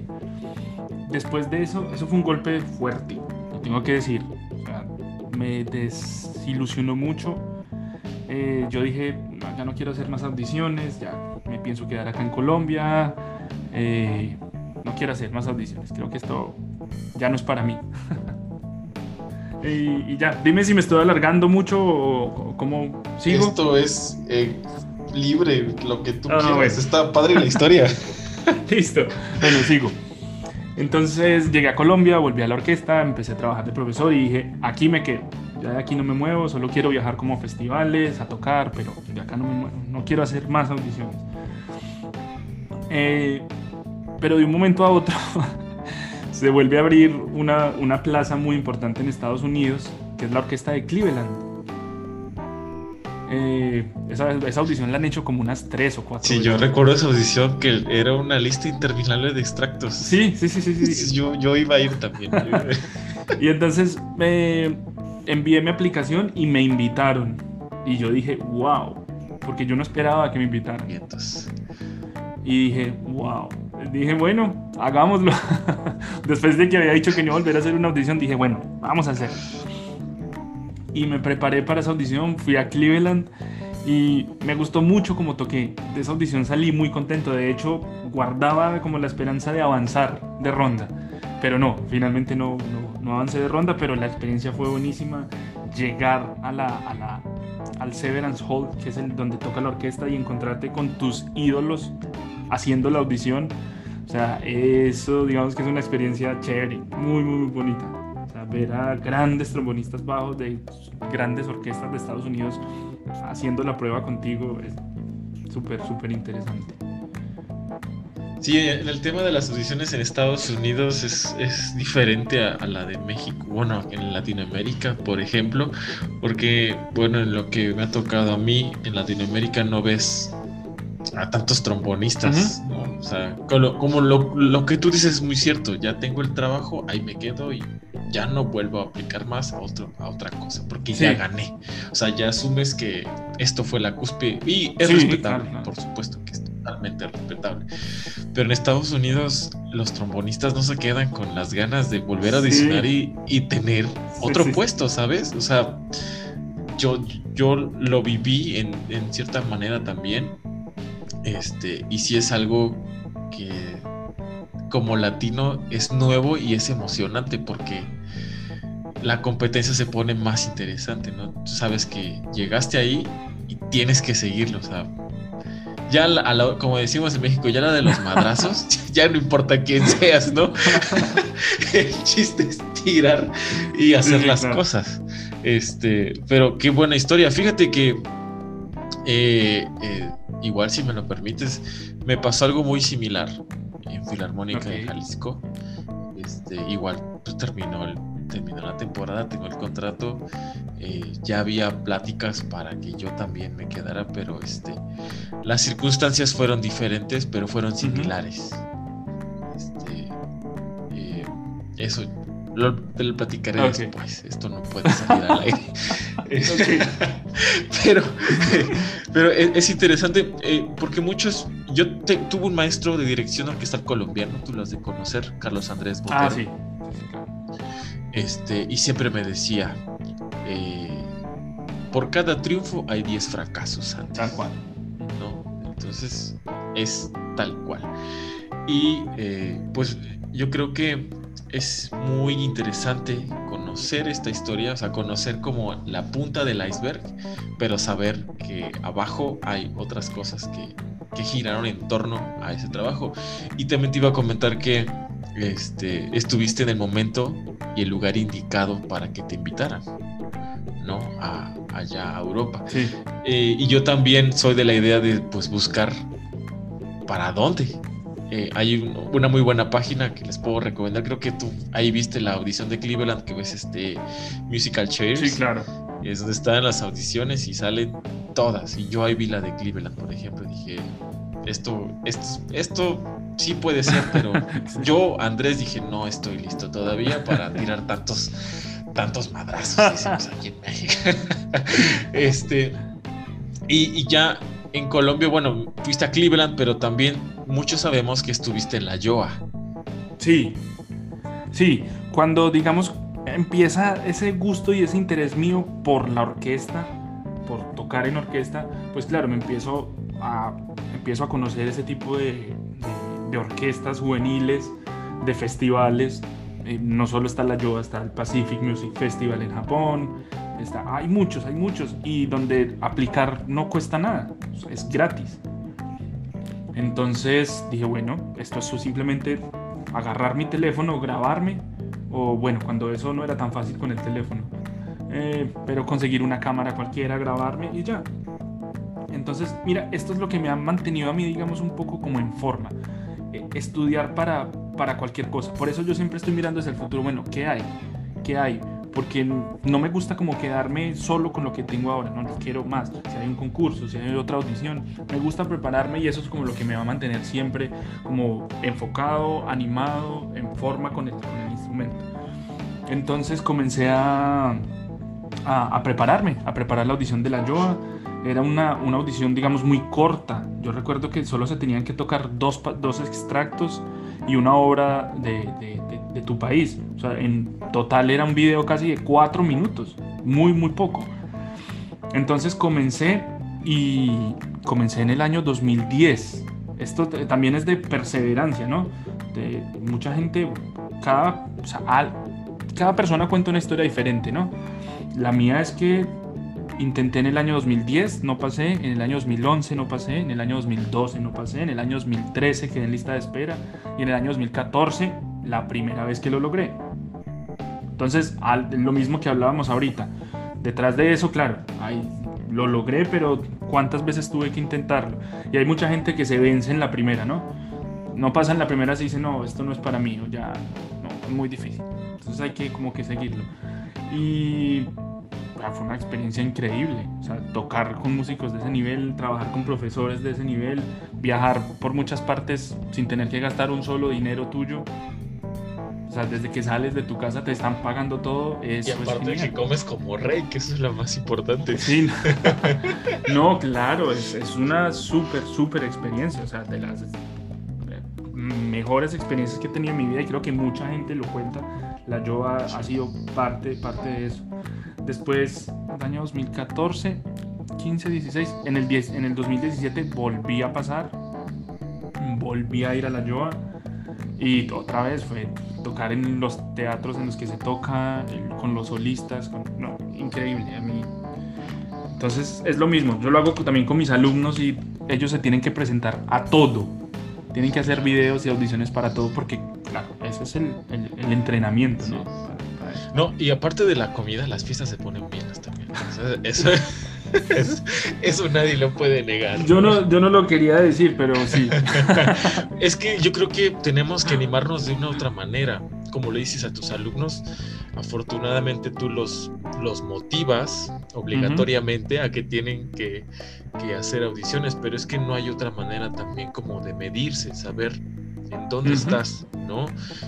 Después de eso fue un golpe fuerte, lo tengo que decir. O sea, me desilusionó mucho. Yo dije, ya no quiero hacer más audiciones, ya me pienso quedar acá en Colombia. No quiero hacer más audiciones, creo que esto ya no es para mí. Y ya, dime si me estoy alargando mucho o cómo sigo. Esto es libre, lo que tú quieras. Bueno. Está padre la historia. Listo, bueno, sigo. Entonces llegué a Colombia, volví a la orquesta, empecé a trabajar de profesor y dije, aquí me quedo. Ya de aquí no me muevo, solo quiero viajar como a festivales, a tocar, pero de acá no me muevo, no quiero hacer más audiciones. Pero de un momento a otro se vuelve a abrir una plaza muy importante en Estados Unidos, que es la orquesta de Cleveland. Esa audición la han hecho como unas 3 o 4 Sí, veces. yo recuerdo esa audición que era una lista interminable de extractos. Sí. Yo iba a ir también. Y entonces envié mi aplicación y me invitaron. Y yo dije, wow, porque yo no esperaba que me invitaran. Y dije, wow. Dije, bueno, hagámoslo. Después de que había dicho que no iba a volver a hacer una audición, dije, bueno, vamos a hacerlo. Y me preparé para esa audición, fui a Cleveland y me gustó mucho como toqué. De esa audición salí muy contento, de hecho guardaba como la esperanza de avanzar de ronda, pero no, finalmente no avancé de ronda, pero la experiencia fue buenísima. Llegar al Severance Hall, que es donde toca la orquesta, y encontrarte con tus ídolos haciendo la audición, o sea, eso digamos que es una experiencia chévere, muy muy bonita. Ver a grandes trombonistas bajos de grandes orquestas de Estados Unidos haciendo la prueba contigo es súper interesante. Sí, en el tema de las audiciones en Estados Unidos es diferente a la de México, bueno, en Latinoamérica, por ejemplo, porque, bueno, en lo que me ha tocado a mí, en Latinoamérica no ves a tantos trombonistas, ¿no? O sea, como lo que tú dices es muy cierto, ya tengo el trabajo, ahí me quedo y ya no vuelvo a aplicar más a otra cosa, porque ya gané. O sea, ya asumes que esto fue la cúspide y es respetable, claro. Por supuesto que es totalmente respetable. Pero en Estados Unidos los trombonistas no se quedan con las ganas de volver a audicionar y tener otro puesto, ¿sabes? O sea, yo lo viví en cierta manera también, y sí es algo que como latino es nuevo y es emocionante porque la competencia se pone más interesante, ¿no? Tú sabes que llegaste ahí y tienes que seguirlo, o sea, ya como decimos en México, ya la de los madrazos, ya no importa quién seas, ¿no? El chiste es tirar y hacer las cosas. Pero qué buena historia. Fíjate que igual, si me lo permites, me pasó algo muy similar en Filarmónica de Jalisco. Igual pues, terminó la temporada, tengo el contrato, ya había pláticas para que yo también me quedara, pero las circunstancias fueron diferentes, pero fueron similares. Eso te lo platicaré después. Esto no puede salir al aire. Pero es interesante porque muchos. Tuve un maestro de dirección orquestal colombiano, tú lo has de conocer, Carlos Andrés Botero. Sí. Y siempre me decía: por cada triunfo hay 10 fracasos antes. Tal cual. ¿No? Entonces es tal cual. Y pues yo creo que es muy interesante conocer esta historia, o sea, conocer como la punta del iceberg, pero saber que abajo hay otras cosas que giraron en torno a ese trabajo. Y también te iba a comentar que estuviste en el momento y el lugar indicado para que te invitaran, ¿no? Allá a Europa. Sí. Y yo también soy de la idea de pues buscar para dónde. Hay una muy buena página que les puedo recomendar. Creo que tú ahí viste la audición de Cleveland, que ves Musical Chairs. Sí, claro. Es donde están las audiciones y salen todas. Y yo ahí vi la de Cleveland, por ejemplo, y dije, esto sí puede ser, pero yo, Andrés, dije, no estoy listo todavía para tirar tantos madrazos, decimos aquí en México. Y ya en Colombia, bueno, fuiste a Cleveland, pero también muchos sabemos que estuviste en la Yoa. Sí, cuando digamos empieza ese gusto y ese interés mío por la orquesta, por tocar en orquesta, pues claro, me empiezo a conocer ese tipo de orquestas juveniles, de festivales. No solo está la Yoa, está el Pacific Music Festival en Japón, hay muchos, y donde aplicar no cuesta nada, es gratis. Entonces dije, bueno, esto es simplemente agarrar mi teléfono, grabarme, o bueno, cuando eso no era tan fácil con el teléfono, pero conseguir una cámara cualquiera, grabarme y ya. Entonces, mira, esto es lo que me ha mantenido a mí, digamos, un poco como en forma. Estudiar para cualquier cosa. Por eso yo siempre estoy mirando hacia el futuro. Bueno, ¿qué hay? Porque no me gusta como quedarme solo con lo que tengo ahora, no quiero más. Si hay un concurso, si hay otra audición, me gusta prepararme y eso es como lo que me va a mantener siempre como enfocado, animado, en forma con el instrumento. Entonces comencé a prepararme, a preparar la audición de la Yoa. Era una audición, digamos, muy corta. Yo recuerdo que solo se tenían que tocar dos extractos y una obra de tu país. O sea, en total era un video casi de 4 minutos. Muy, muy poco. Entonces comencé en el año 2010. Esto también es de perseverancia, ¿no? De mucha gente, cada persona cuenta una historia diferente, ¿no? La mía es que intenté en el año 2010, no pasé, en el año 2011 no pasé, en el año 2012 no pasé, en el año 2013 quedé en lista de espera y en el año 2014 la primera vez que lo logré. Entonces, lo mismo que hablábamos ahorita, detrás de eso, claro, lo logré, pero ¿cuántas veces tuve que intentarlo? Y hay mucha gente que se vence en la primera, ¿no? No pasa en la primera, se dice, no, esto no es para mí, o ya, no, es muy difícil. Entonces hay que como que seguirlo. Y fue una experiencia increíble, o sea, tocar con músicos de ese nivel, trabajar con profesores de ese nivel, viajar por muchas partes sin tener que gastar un solo dinero tuyo. O sea, desde que sales de tu casa te están pagando todo. Eso y aparte es que comes como rey, que eso es lo más importante. Sí, no, claro, es una súper experiencia, o sea, de las mejores experiencias que he tenido en mi vida, y creo que mucha gente lo cuenta. La Yoa ha sido parte de eso. Después, el año 2014, 15, 16, en el 2017 volví a pasar, volví a ir a la Yoa, y otra vez fue tocar en los teatros en los que se toca, con los solistas, no, increíble a mí. Entonces es lo mismo, yo lo hago también con mis alumnos, y ellos se tienen que presentar a todo, tienen que hacer videos y audiciones para todo, porque claro, ese es el entrenamiento, ¿no? Sí. No, y aparte de la comida, las fiestas se ponen bienas también. O sea, eso nadie lo puede negar. Yo no lo quería decir, pero sí. Es que yo creo que tenemos que animarnos de una u otra manera. Como le dices a tus alumnos, afortunadamente tú los motivas obligatoriamente a que tienen que hacer audiciones, pero es que no hay otra manera también como de medirse, saber en dónde estás, ¿no?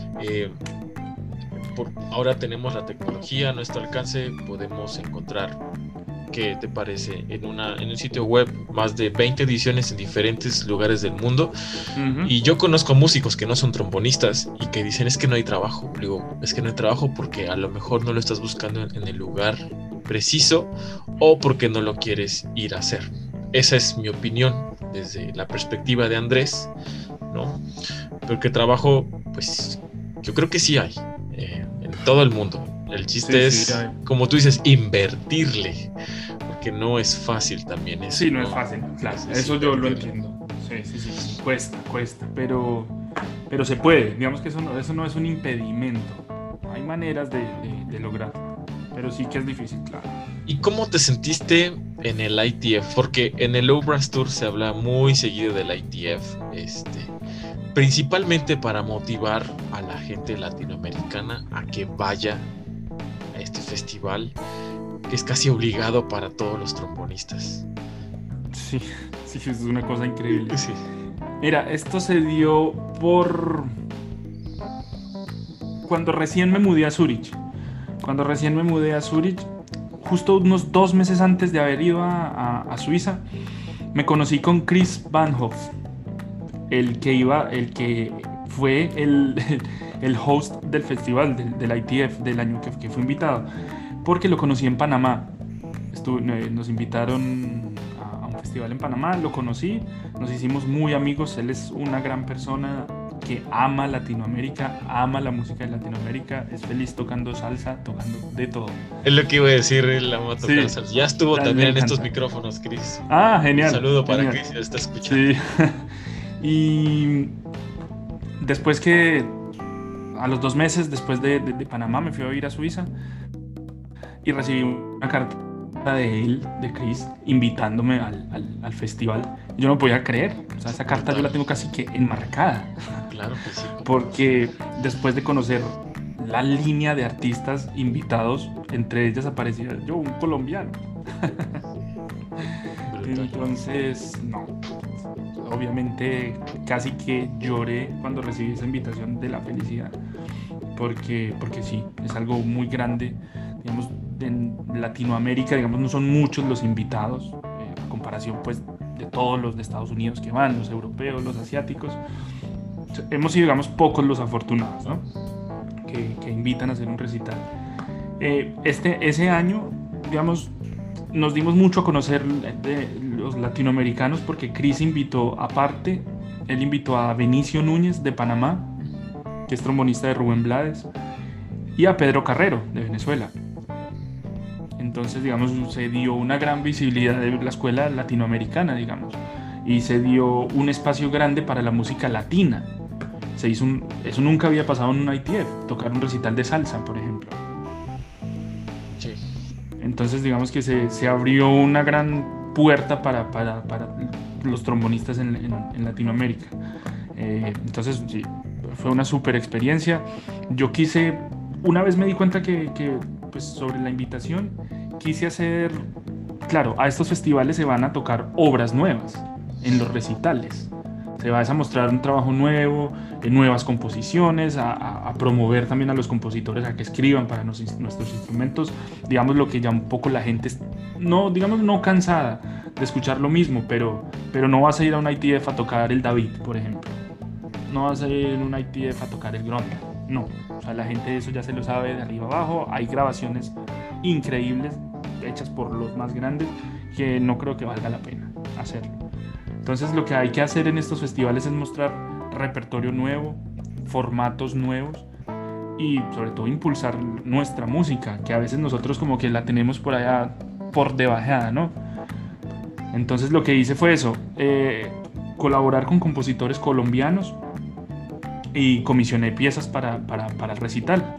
Ahora tenemos la tecnología a nuestro alcance, podemos encontrar, ¿qué te parece? En un sitio web más de 20 ediciones en diferentes lugares del mundo. Y yo conozco músicos que no son trombonistas y que dicen, es que no hay trabajo. Digo, es que no hay trabajo porque a lo mejor no lo estás buscando en el lugar preciso, o porque no lo quieres ir a hacer. Esa es mi opinión desde la perspectiva de Andrés, ¿no? Porque trabajo, pues yo creo que sí hay en todo el mundo. El chiste es, como tú dices, invertirle, porque no es fácil también eso. Sí, no es fácil, claro, eso yo lo entiendo. Sí, cuesta, pero se puede. Digamos que eso no es un impedimento. Hay maneras de lograrlo, pero sí que es difícil, claro. ¿Y cómo te sentiste en el ITF? Porque en el Low Brass Tour se habla muy seguido del ITF, principalmente para motivar a la gente latinoamericana a que vaya a este festival, que es casi obligado para todos los trombonistas. Sí, es una cosa increíble. Sí. Mira, esto se dio por cuando recién me mudé a Zúrich. Justo unos 2 meses antes de haber ido a Suiza, me conocí con Chris Van Hoff, el que fue el host del festival del ITF del año que fue invitado, porque lo conocí en Panamá. Nos invitaron a un festival en Panamá, lo conocí, nos hicimos muy amigos. Él es una gran persona que ama Latinoamérica, ama la música de Latinoamérica, es feliz tocando salsa, tocando de todo. Es lo que iba a decir, él ama tocar salsa. Ya estuvo también en estos micrófonos, Chris. Ah, genial. Un saludo para Chris, si lo está escuchando. Sí. Y después que, a los 2 meses después de Panamá, me fui a ir a Suiza y recibí una carta de él, de Chris, invitándome al festival. Yo no podía creer, o sea, esa carta yo la tengo casi que enmarcada. Claro que sí. Porque después de conocer la línea de artistas invitados, entre ellas aparecía yo, un colombiano. Entonces, no, obviamente casi que lloré cuando recibí esa invitación de la felicidad, porque sí, es algo muy grande. Digamos, en Latinoamérica, digamos, no son muchos los invitados, a comparación pues de todos los de Estados Unidos que van, los europeos, los asiáticos. Hemos sido, digamos, pocos los afortunados, ¿no? que invitan a hacer un recital. Ese año, digamos, nos dimos mucho a conocer de los latinoamericanos, porque Chris invitó, aparte, él invitó a Benicio Núñez de Panamá, que es trombonista de Rubén Blades, y a Pedro Carrero de Venezuela. Entonces, digamos, se dio una gran visibilidad de la escuela latinoamericana, digamos, y se dio un espacio grande para la música latina. Eso nunca había pasado en un ITF, tocar un recital de salsa, por ejemplo. Sí. Entonces, digamos que se abrió una gran puerta para los trombonistas en Latinoamérica. Entonces, sí, fue una súper experiencia. Yo quise, una vez me di cuenta que pues, sobre la invitación, quise hacer, claro, a estos festivales se van a tocar obras nuevas en los recitales. Se va a mostrar un trabajo nuevo, nuevas composiciones, a promover también a los compositores a que escriban para nuestros instrumentos, digamos, lo que ya un poco la gente, no cansada de escuchar lo mismo, pero no vas a ir a un ITF a tocar el David, por ejemplo. no vas a ir en un ITF a tocar el Grondel. No, o sea, la gente eso ya se lo sabe de arriba abajo. Hay grabaciones increíbles hechas por los más grandes que no creo que valga la pena hacerlo. Entonces lo que hay que hacer en estos festivales es mostrar repertorio nuevo, formatos nuevos y sobre todo impulsar nuestra música, que a veces nosotros como que la tenemos por allá por debajada, ¿no? Entonces lo que hice fue eso, colaborar con compositores colombianos y comisioné piezas para el recital.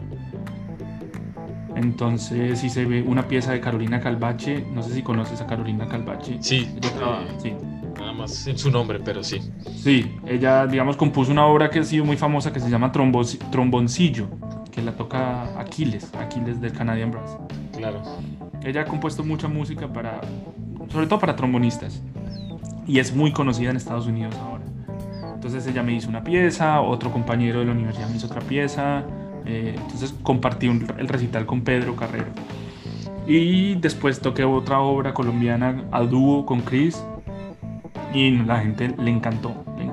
Entonces hice una pieza de Carolina Calvache, no sé si conoces a Carolina Calvache. Sí, sí. Nada más en su nombre, pero sí. Sí, ella, digamos, compuso una obra que ha sido muy famosa que se llama Tromboncillo, que la toca Aquiles del Canadian Brass. Claro. Ella ha compuesto mucha música sobre todo para trombonistas, y es muy conocida en Estados Unidos ahora. Entonces ella me hizo una pieza, otro compañero de la universidad me hizo otra pieza, entonces compartí el recital con Pedro Carrero. Y después toqué otra obra colombiana a dúo con Chris, y la gente le encantó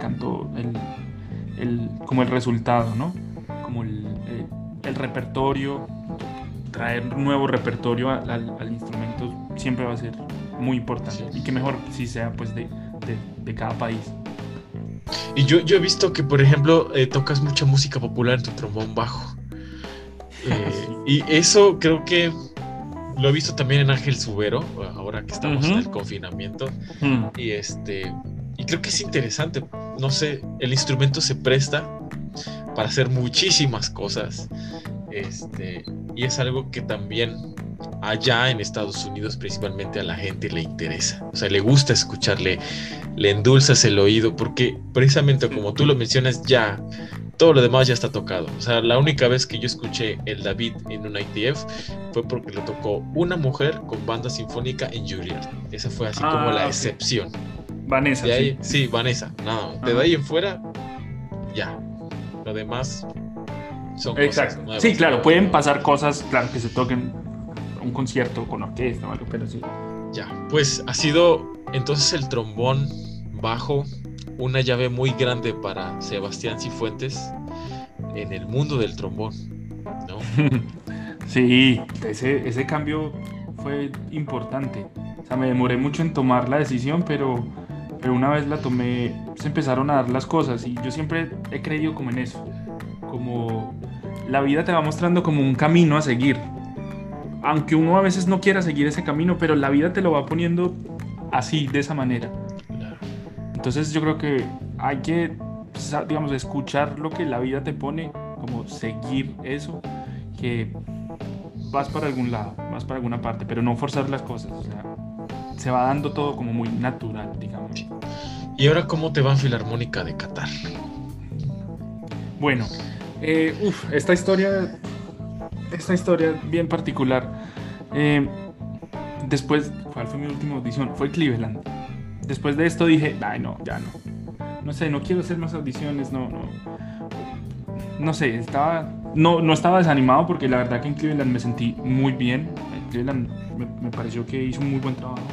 como el resultado, ¿no? Como el repertorio, traer nuevo repertorio al instrumento siempre va a ser muy importante, y que mejor si sea pues de cada país. Y yo he visto que, por ejemplo, tocas mucha música popular en tu trombón bajo. Y eso creo que lo he visto también en Ángel Subero, ahora que estamos en el confinamiento. Y creo que es interesante. No sé, el instrumento se presta para hacer muchísimas cosas. Y es algo que también allá en Estados Unidos principalmente a la gente le interesa. O sea, le gusta escucharle, le endulzas el oído, porque precisamente como tú lo mencionas, ya todo lo demás ya está tocado. O sea, la única vez que yo escuché el David en un ITF fue porque lo tocó una mujer con banda sinfónica en Juilliard. Esa fue así como la excepción. Vanessa, de ahí, sí, Vanessa. No, de ahí en fuera, ya. Lo demás son cosas nuevas. Sí, claro, pueden pasar cosas, claro, que se toquen un concierto con orquesta o algo, pero sí. Ya, pues ha sido entonces el trombón bajo una llave muy grande para Sebastián Cifuentes en el mundo del trombón, ¿no? Sí, ese cambio fue importante. O sea, me demoré mucho en tomar la decisión, pero una vez la tomé, se empezaron a dar las cosas, y yo siempre he creído como en eso, como la vida te va mostrando como un camino a seguir, aunque uno a veces no quiera seguir ese camino, pero la vida te lo va poniendo así, de esa manera. Entonces yo creo que hay que, digamos, escuchar lo que la vida te pone, como seguir eso, que vas para algún lado, vas para alguna parte, pero no forzar las cosas. O sea, se va dando todo como muy natural, digamos. ¿Y ahora cómo te va en Filarmónica de Qatar? Bueno, esta historia bien particular. Después, ¿cuál fue mi última audición? Fue Cleveland. Después de esto dije, ay, no, ya no. No sé, no quiero hacer más audiciones, no sé, no estaba desanimado, porque la verdad que en Cleveland me sentí muy bien. En Cleveland me pareció que hizo un muy buen trabajo.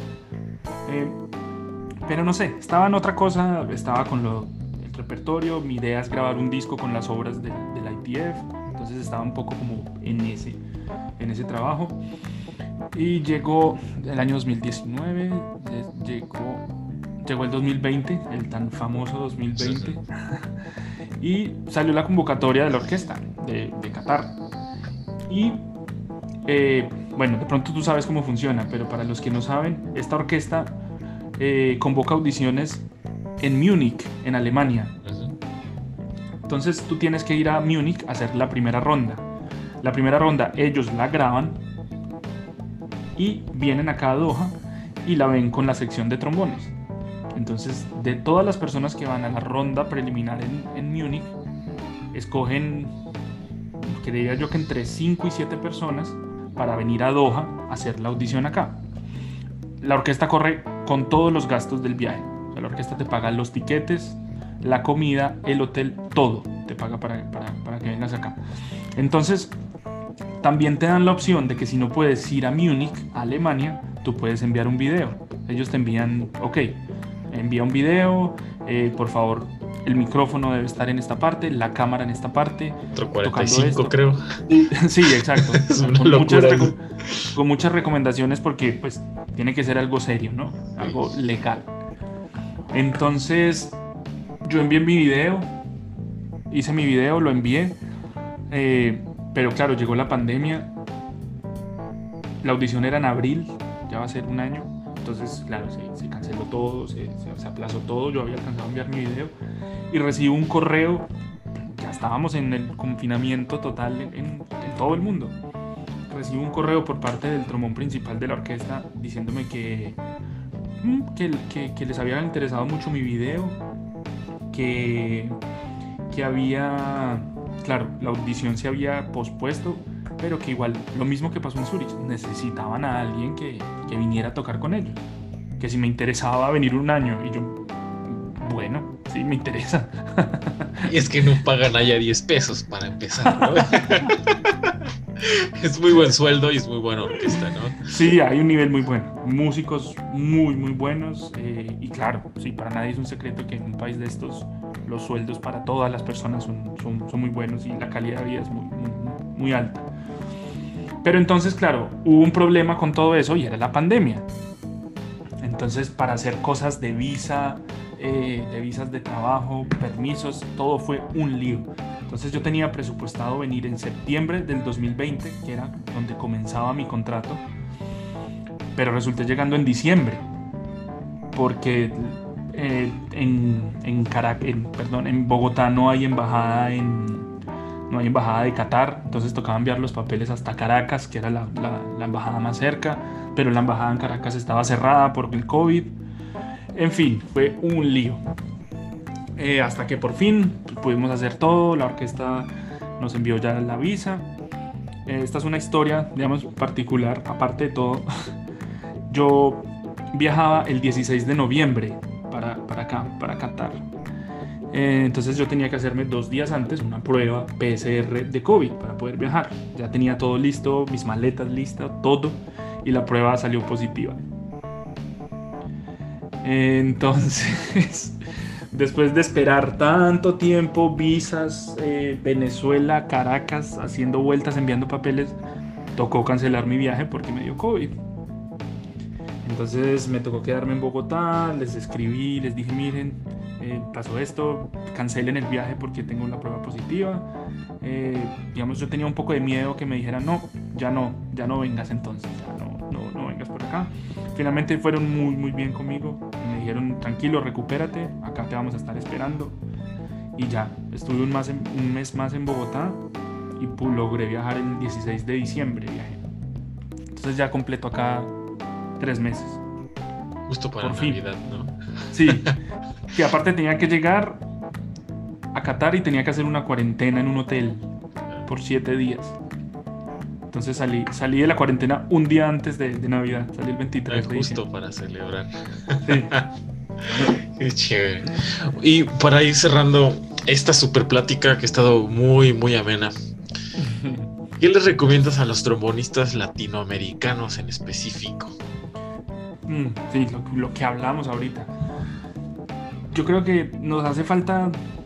Pero no sé, estaba en otra cosa, estaba con el repertorio. Mi idea es grabar un disco con las obras del ITF, entonces estaba un poco como en ese trabajo. Y llegó el año 2019, llegó el 2020, el tan famoso 2020, y salió la convocatoria de la orquesta de Qatar. Y bueno, de pronto tú sabes cómo funciona, pero para los que no saben, esta orquesta convoca audiciones en Múnich, en Alemania. Entonces tú tienes que ir a Múnich a hacer la primera ronda. La primera ronda ellos la graban y vienen acá a Doha y la ven con la sección de trombones. Entonces, de todas las personas que van a la ronda preliminar en Múnich, escogen, creería yo que entre 5 y 7 personas para venir a Doha a hacer la audición acá. La orquesta corre con todos los gastos del viaje. O sea, la orquesta te paga los tiquetes, la comida, el hotel, todo te paga para que vengas acá. Entonces, también te dan la opción de que si no puedes ir a Múnich, a Alemania, tú puedes enviar un video. Ellos te envían, envía un video, por favor, el micrófono debe estar en esta parte, la cámara en esta parte. Otro 45, creo. Sí, exacto. Es una locura. Con muchas recomendaciones porque pues tiene que ser algo serio, ¿no? Algo legal. Entonces, yo envié mi video, hice mi video, lo envié, pero claro, llegó la pandemia. La audición era en abril, ya va a ser un año. Entonces, claro, se canceló todo, se aplazó todo. Yo había alcanzado a enviar mi video y recibí un correo. Ya estábamos en el confinamiento total en todo el mundo. Recibí un correo por parte del trombón principal de la orquesta diciéndome que les había interesado mucho mi video, que había, claro, la audición se había pospuesto, pero que igual, lo mismo que pasó en Zurich, necesitaban a alguien que viniera a tocar con ellos, que si me interesaba venir un año, y yo, bueno, sí, me interesa. Y es que no pagan allá 10 pesos para empezar, ¿no? Es muy buen sueldo y es muy buena orquesta, ¿no? Sí, hay un nivel muy bueno, músicos muy, muy buenos, y claro, sí, para nadie es un secreto que en un país de estos los sueldos para todas las personas son muy buenos y la calidad de vida es muy, muy, muy alta. Pero entonces, claro, hubo un problema con todo eso y era la pandemia. Entonces, para hacer cosas de visa, de visas de trabajo, permisos, todo fue un lío. Entonces yo tenía presupuestado venir en septiembre del 2020, que era donde comenzaba mi contrato, pero resulté llegando en diciembre, porque en Bogotá no hay embajada de Qatar, entonces tocaba enviar los papeles hasta Caracas, que era la embajada más cerca, pero la embajada en Caracas estaba cerrada por el COVID. En fin, fue un lío. Hasta que por fin pudimos hacer todo, la orquesta nos envió ya la visa. Esta es una historia, digamos, particular, aparte de todo. Yo viajaba el 16 de noviembre para acá, para Qatar. Entonces yo tenía que hacerme 2 días antes una prueba PCR de COVID para poder viajar. Ya tenía todo listo, mis maletas listas, todo, y la prueba salió positiva. Entonces, después de esperar tanto tiempo, visas, Venezuela, Caracas, haciendo vueltas, enviando papeles, tocó cancelar mi viaje porque me dio COVID. Entonces me tocó quedarme en Bogotá, les escribí, les dije, miren, pasó esto, cancelen el viaje porque tengo la prueba positiva. Digamos, yo tenía un poco de miedo que me dijeran, no vengas entonces, no vengas por acá. Finalmente fueron muy, muy bien conmigo, me dijeron, tranquilo, recupérate, acá te vamos a estar esperando. Y ya, estuve un mes más en Bogotá y logré viajar el 16 de diciembre, viajé. Entonces ya completo acá 3 meses. Justo para Navidad, ¿no? Sí, que aparte tenía que llegar a Qatar y tenía que hacer una cuarentena en un hotel por 7 días. Entonces salí de la cuarentena un día antes de Navidad, salí el 23 de justo diciembre. Para celebrar. Sí. Qué chévere. Y para ir cerrando esta super plática que ha estado muy, muy amena, ¿qué les recomiendas a los trombonistas latinoamericanos en específico? Sí, lo que hablamos ahorita. Yo creo que nos hace falta.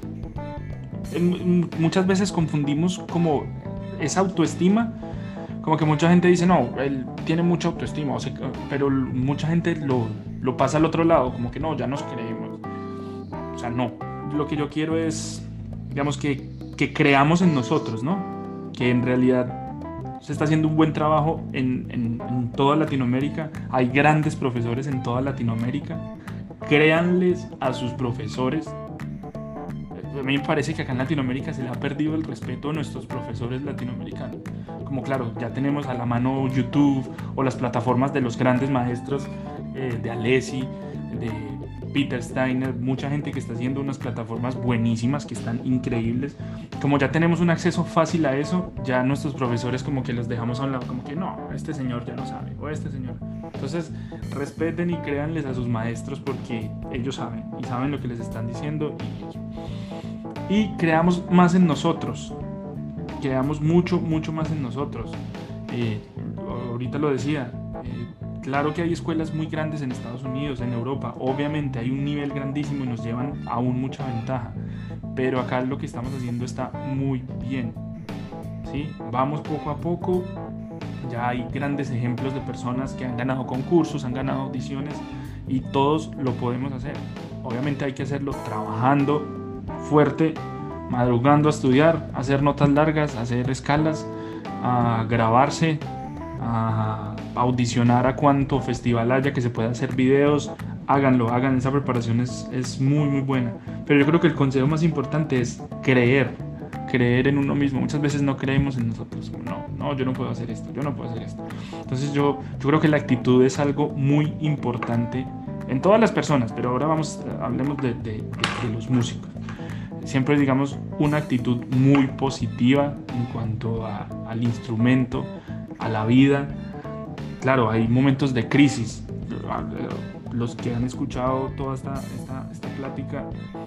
Muchas veces confundimos como esa autoestima. Como que mucha gente dice, no, él tiene mucha autoestima, pero mucha gente lo pasa al otro lado, como que no, ya nos creemos. O sea, no. Lo que yo quiero es, digamos, que creamos en nosotros, ¿no? Que en realidad se está haciendo un buen trabajo en toda Latinoamérica. Hay grandes profesores en toda Latinoamérica. Créanles a sus profesores. A mí me parece que acá en Latinoamérica se le ha perdido el respeto a nuestros profesores latinoamericanos. Como claro, ya tenemos a la mano YouTube o las plataformas de los grandes maestros, de Alessi, de Peter Steiner, mucha gente que está haciendo unas plataformas buenísimas que están increíbles. Como ya tenemos un acceso fácil a eso, ya nuestros profesores como que los dejamos a un lado, como que no, este señor ya no sabe, o este señor. Entonces, respeten y créanles a sus maestros porque ellos saben y saben lo que les están diciendo y creamos más en nosotros, creamos mucho más en nosotros. Ahorita lo decía, claro que hay escuelas muy grandes en Estados Unidos, en Europa, obviamente hay un nivel grandísimo y nos llevan aún mucha ventaja, pero acá lo que estamos haciendo está muy bien, ¿sí? Vamos poco a poco, ya hay grandes ejemplos de personas que han ganado concursos, han ganado audiciones y todos lo podemos hacer. Obviamente hay que hacerlo trabajando fuerte, madrugando a estudiar, hacer notas largas, hacer escalas, a grabarse, a audicionar a cuanto festival haya que se pueda hacer videos. Háganlo, hagan, esa preparación es muy muy buena, pero yo creo que el consejo más importante es creer en uno mismo. Muchas veces no creemos en nosotros, no, yo no puedo hacer esto, yo no puedo hacer esto. Entonces yo creo que la actitud es algo muy importante en todas las personas, pero ahora hablemos de los músicos. Siempre digamos una actitud muy positiva en cuanto al instrumento, a la vida. Claro, hay momentos de crisis. Los que han escuchado toda esta plática,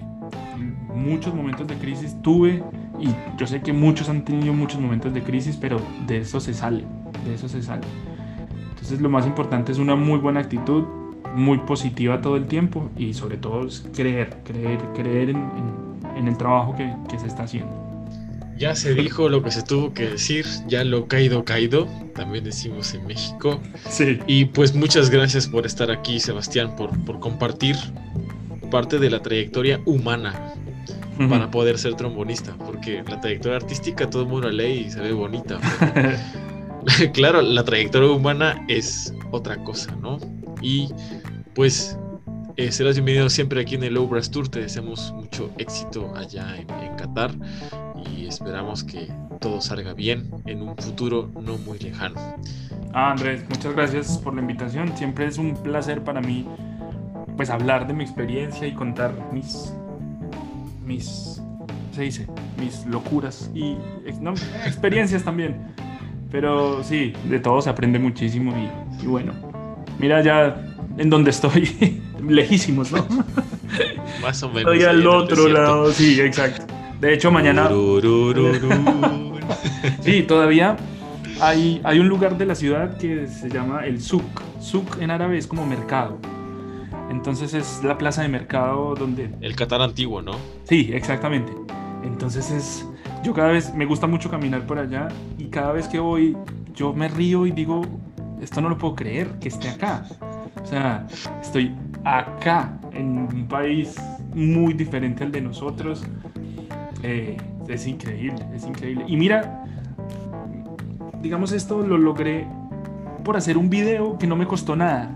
muchos momentos de crisis tuve, y yo sé que muchos han tenido muchos momentos de crisis, pero de eso se sale. Entonces lo más importante es una muy buena actitud, muy positiva todo el tiempo, y sobre todo es creer en el trabajo que se está haciendo. Ya se dijo lo que se tuvo que decir, ya lo caído, también decimos en México. Sí. Y pues muchas gracias por estar aquí, Sebastián, por compartir parte de la trayectoria humana para poder ser trombonista, porque la trayectoria artística todo el mundo la lee y se ve bonita. Claro, la trayectoria humana es otra cosa, ¿no? Y pues serás bienvenido siempre aquí en el Low Brass Tour. Te deseamos mucho éxito allá en Qatar y esperamos que todo salga bien en un futuro no muy lejano. Andrés, muchas gracias por la invitación. Siempre es un placer para mí pues hablar de mi experiencia y contar mis locuras y experiencias también. Pero sí, de todo se aprende muchísimo y bueno, mira ya en donde estoy, lejísimos, ¿no? Más o menos. Estoy al otro lado, sí, exacto. De hecho, mañana... Sí, todavía hay un lugar de la ciudad que se llama el Souk. Souk en árabe es como mercado. Entonces es la plaza de mercado donde... El Qatar antiguo, ¿no? Sí, exactamente. Entonces yo cada vez me gusta mucho caminar por allá y cada vez que voy yo me río y digo, esto no lo puedo creer que esté acá. O sea, estoy acá en un país muy diferente al de nosotros. Es increíble. Y mira, digamos, esto lo logré por hacer un video que no me costó nada.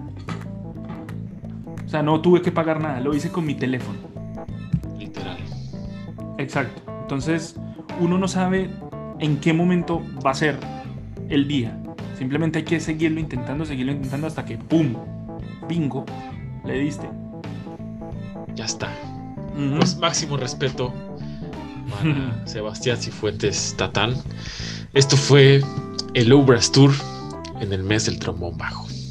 O sea, no tuve que pagar nada, lo hice con mi teléfono. Literal. Exacto. Entonces, uno no sabe en qué momento va a ser el día. Simplemente hay que seguirlo intentando hasta que ¡pum! Bingo, le diste. Ya está. Pues máximo respeto para Sebastián Cifuentes Tatán. Esto fue el Low Brass Tour en el mes del trombón bajo.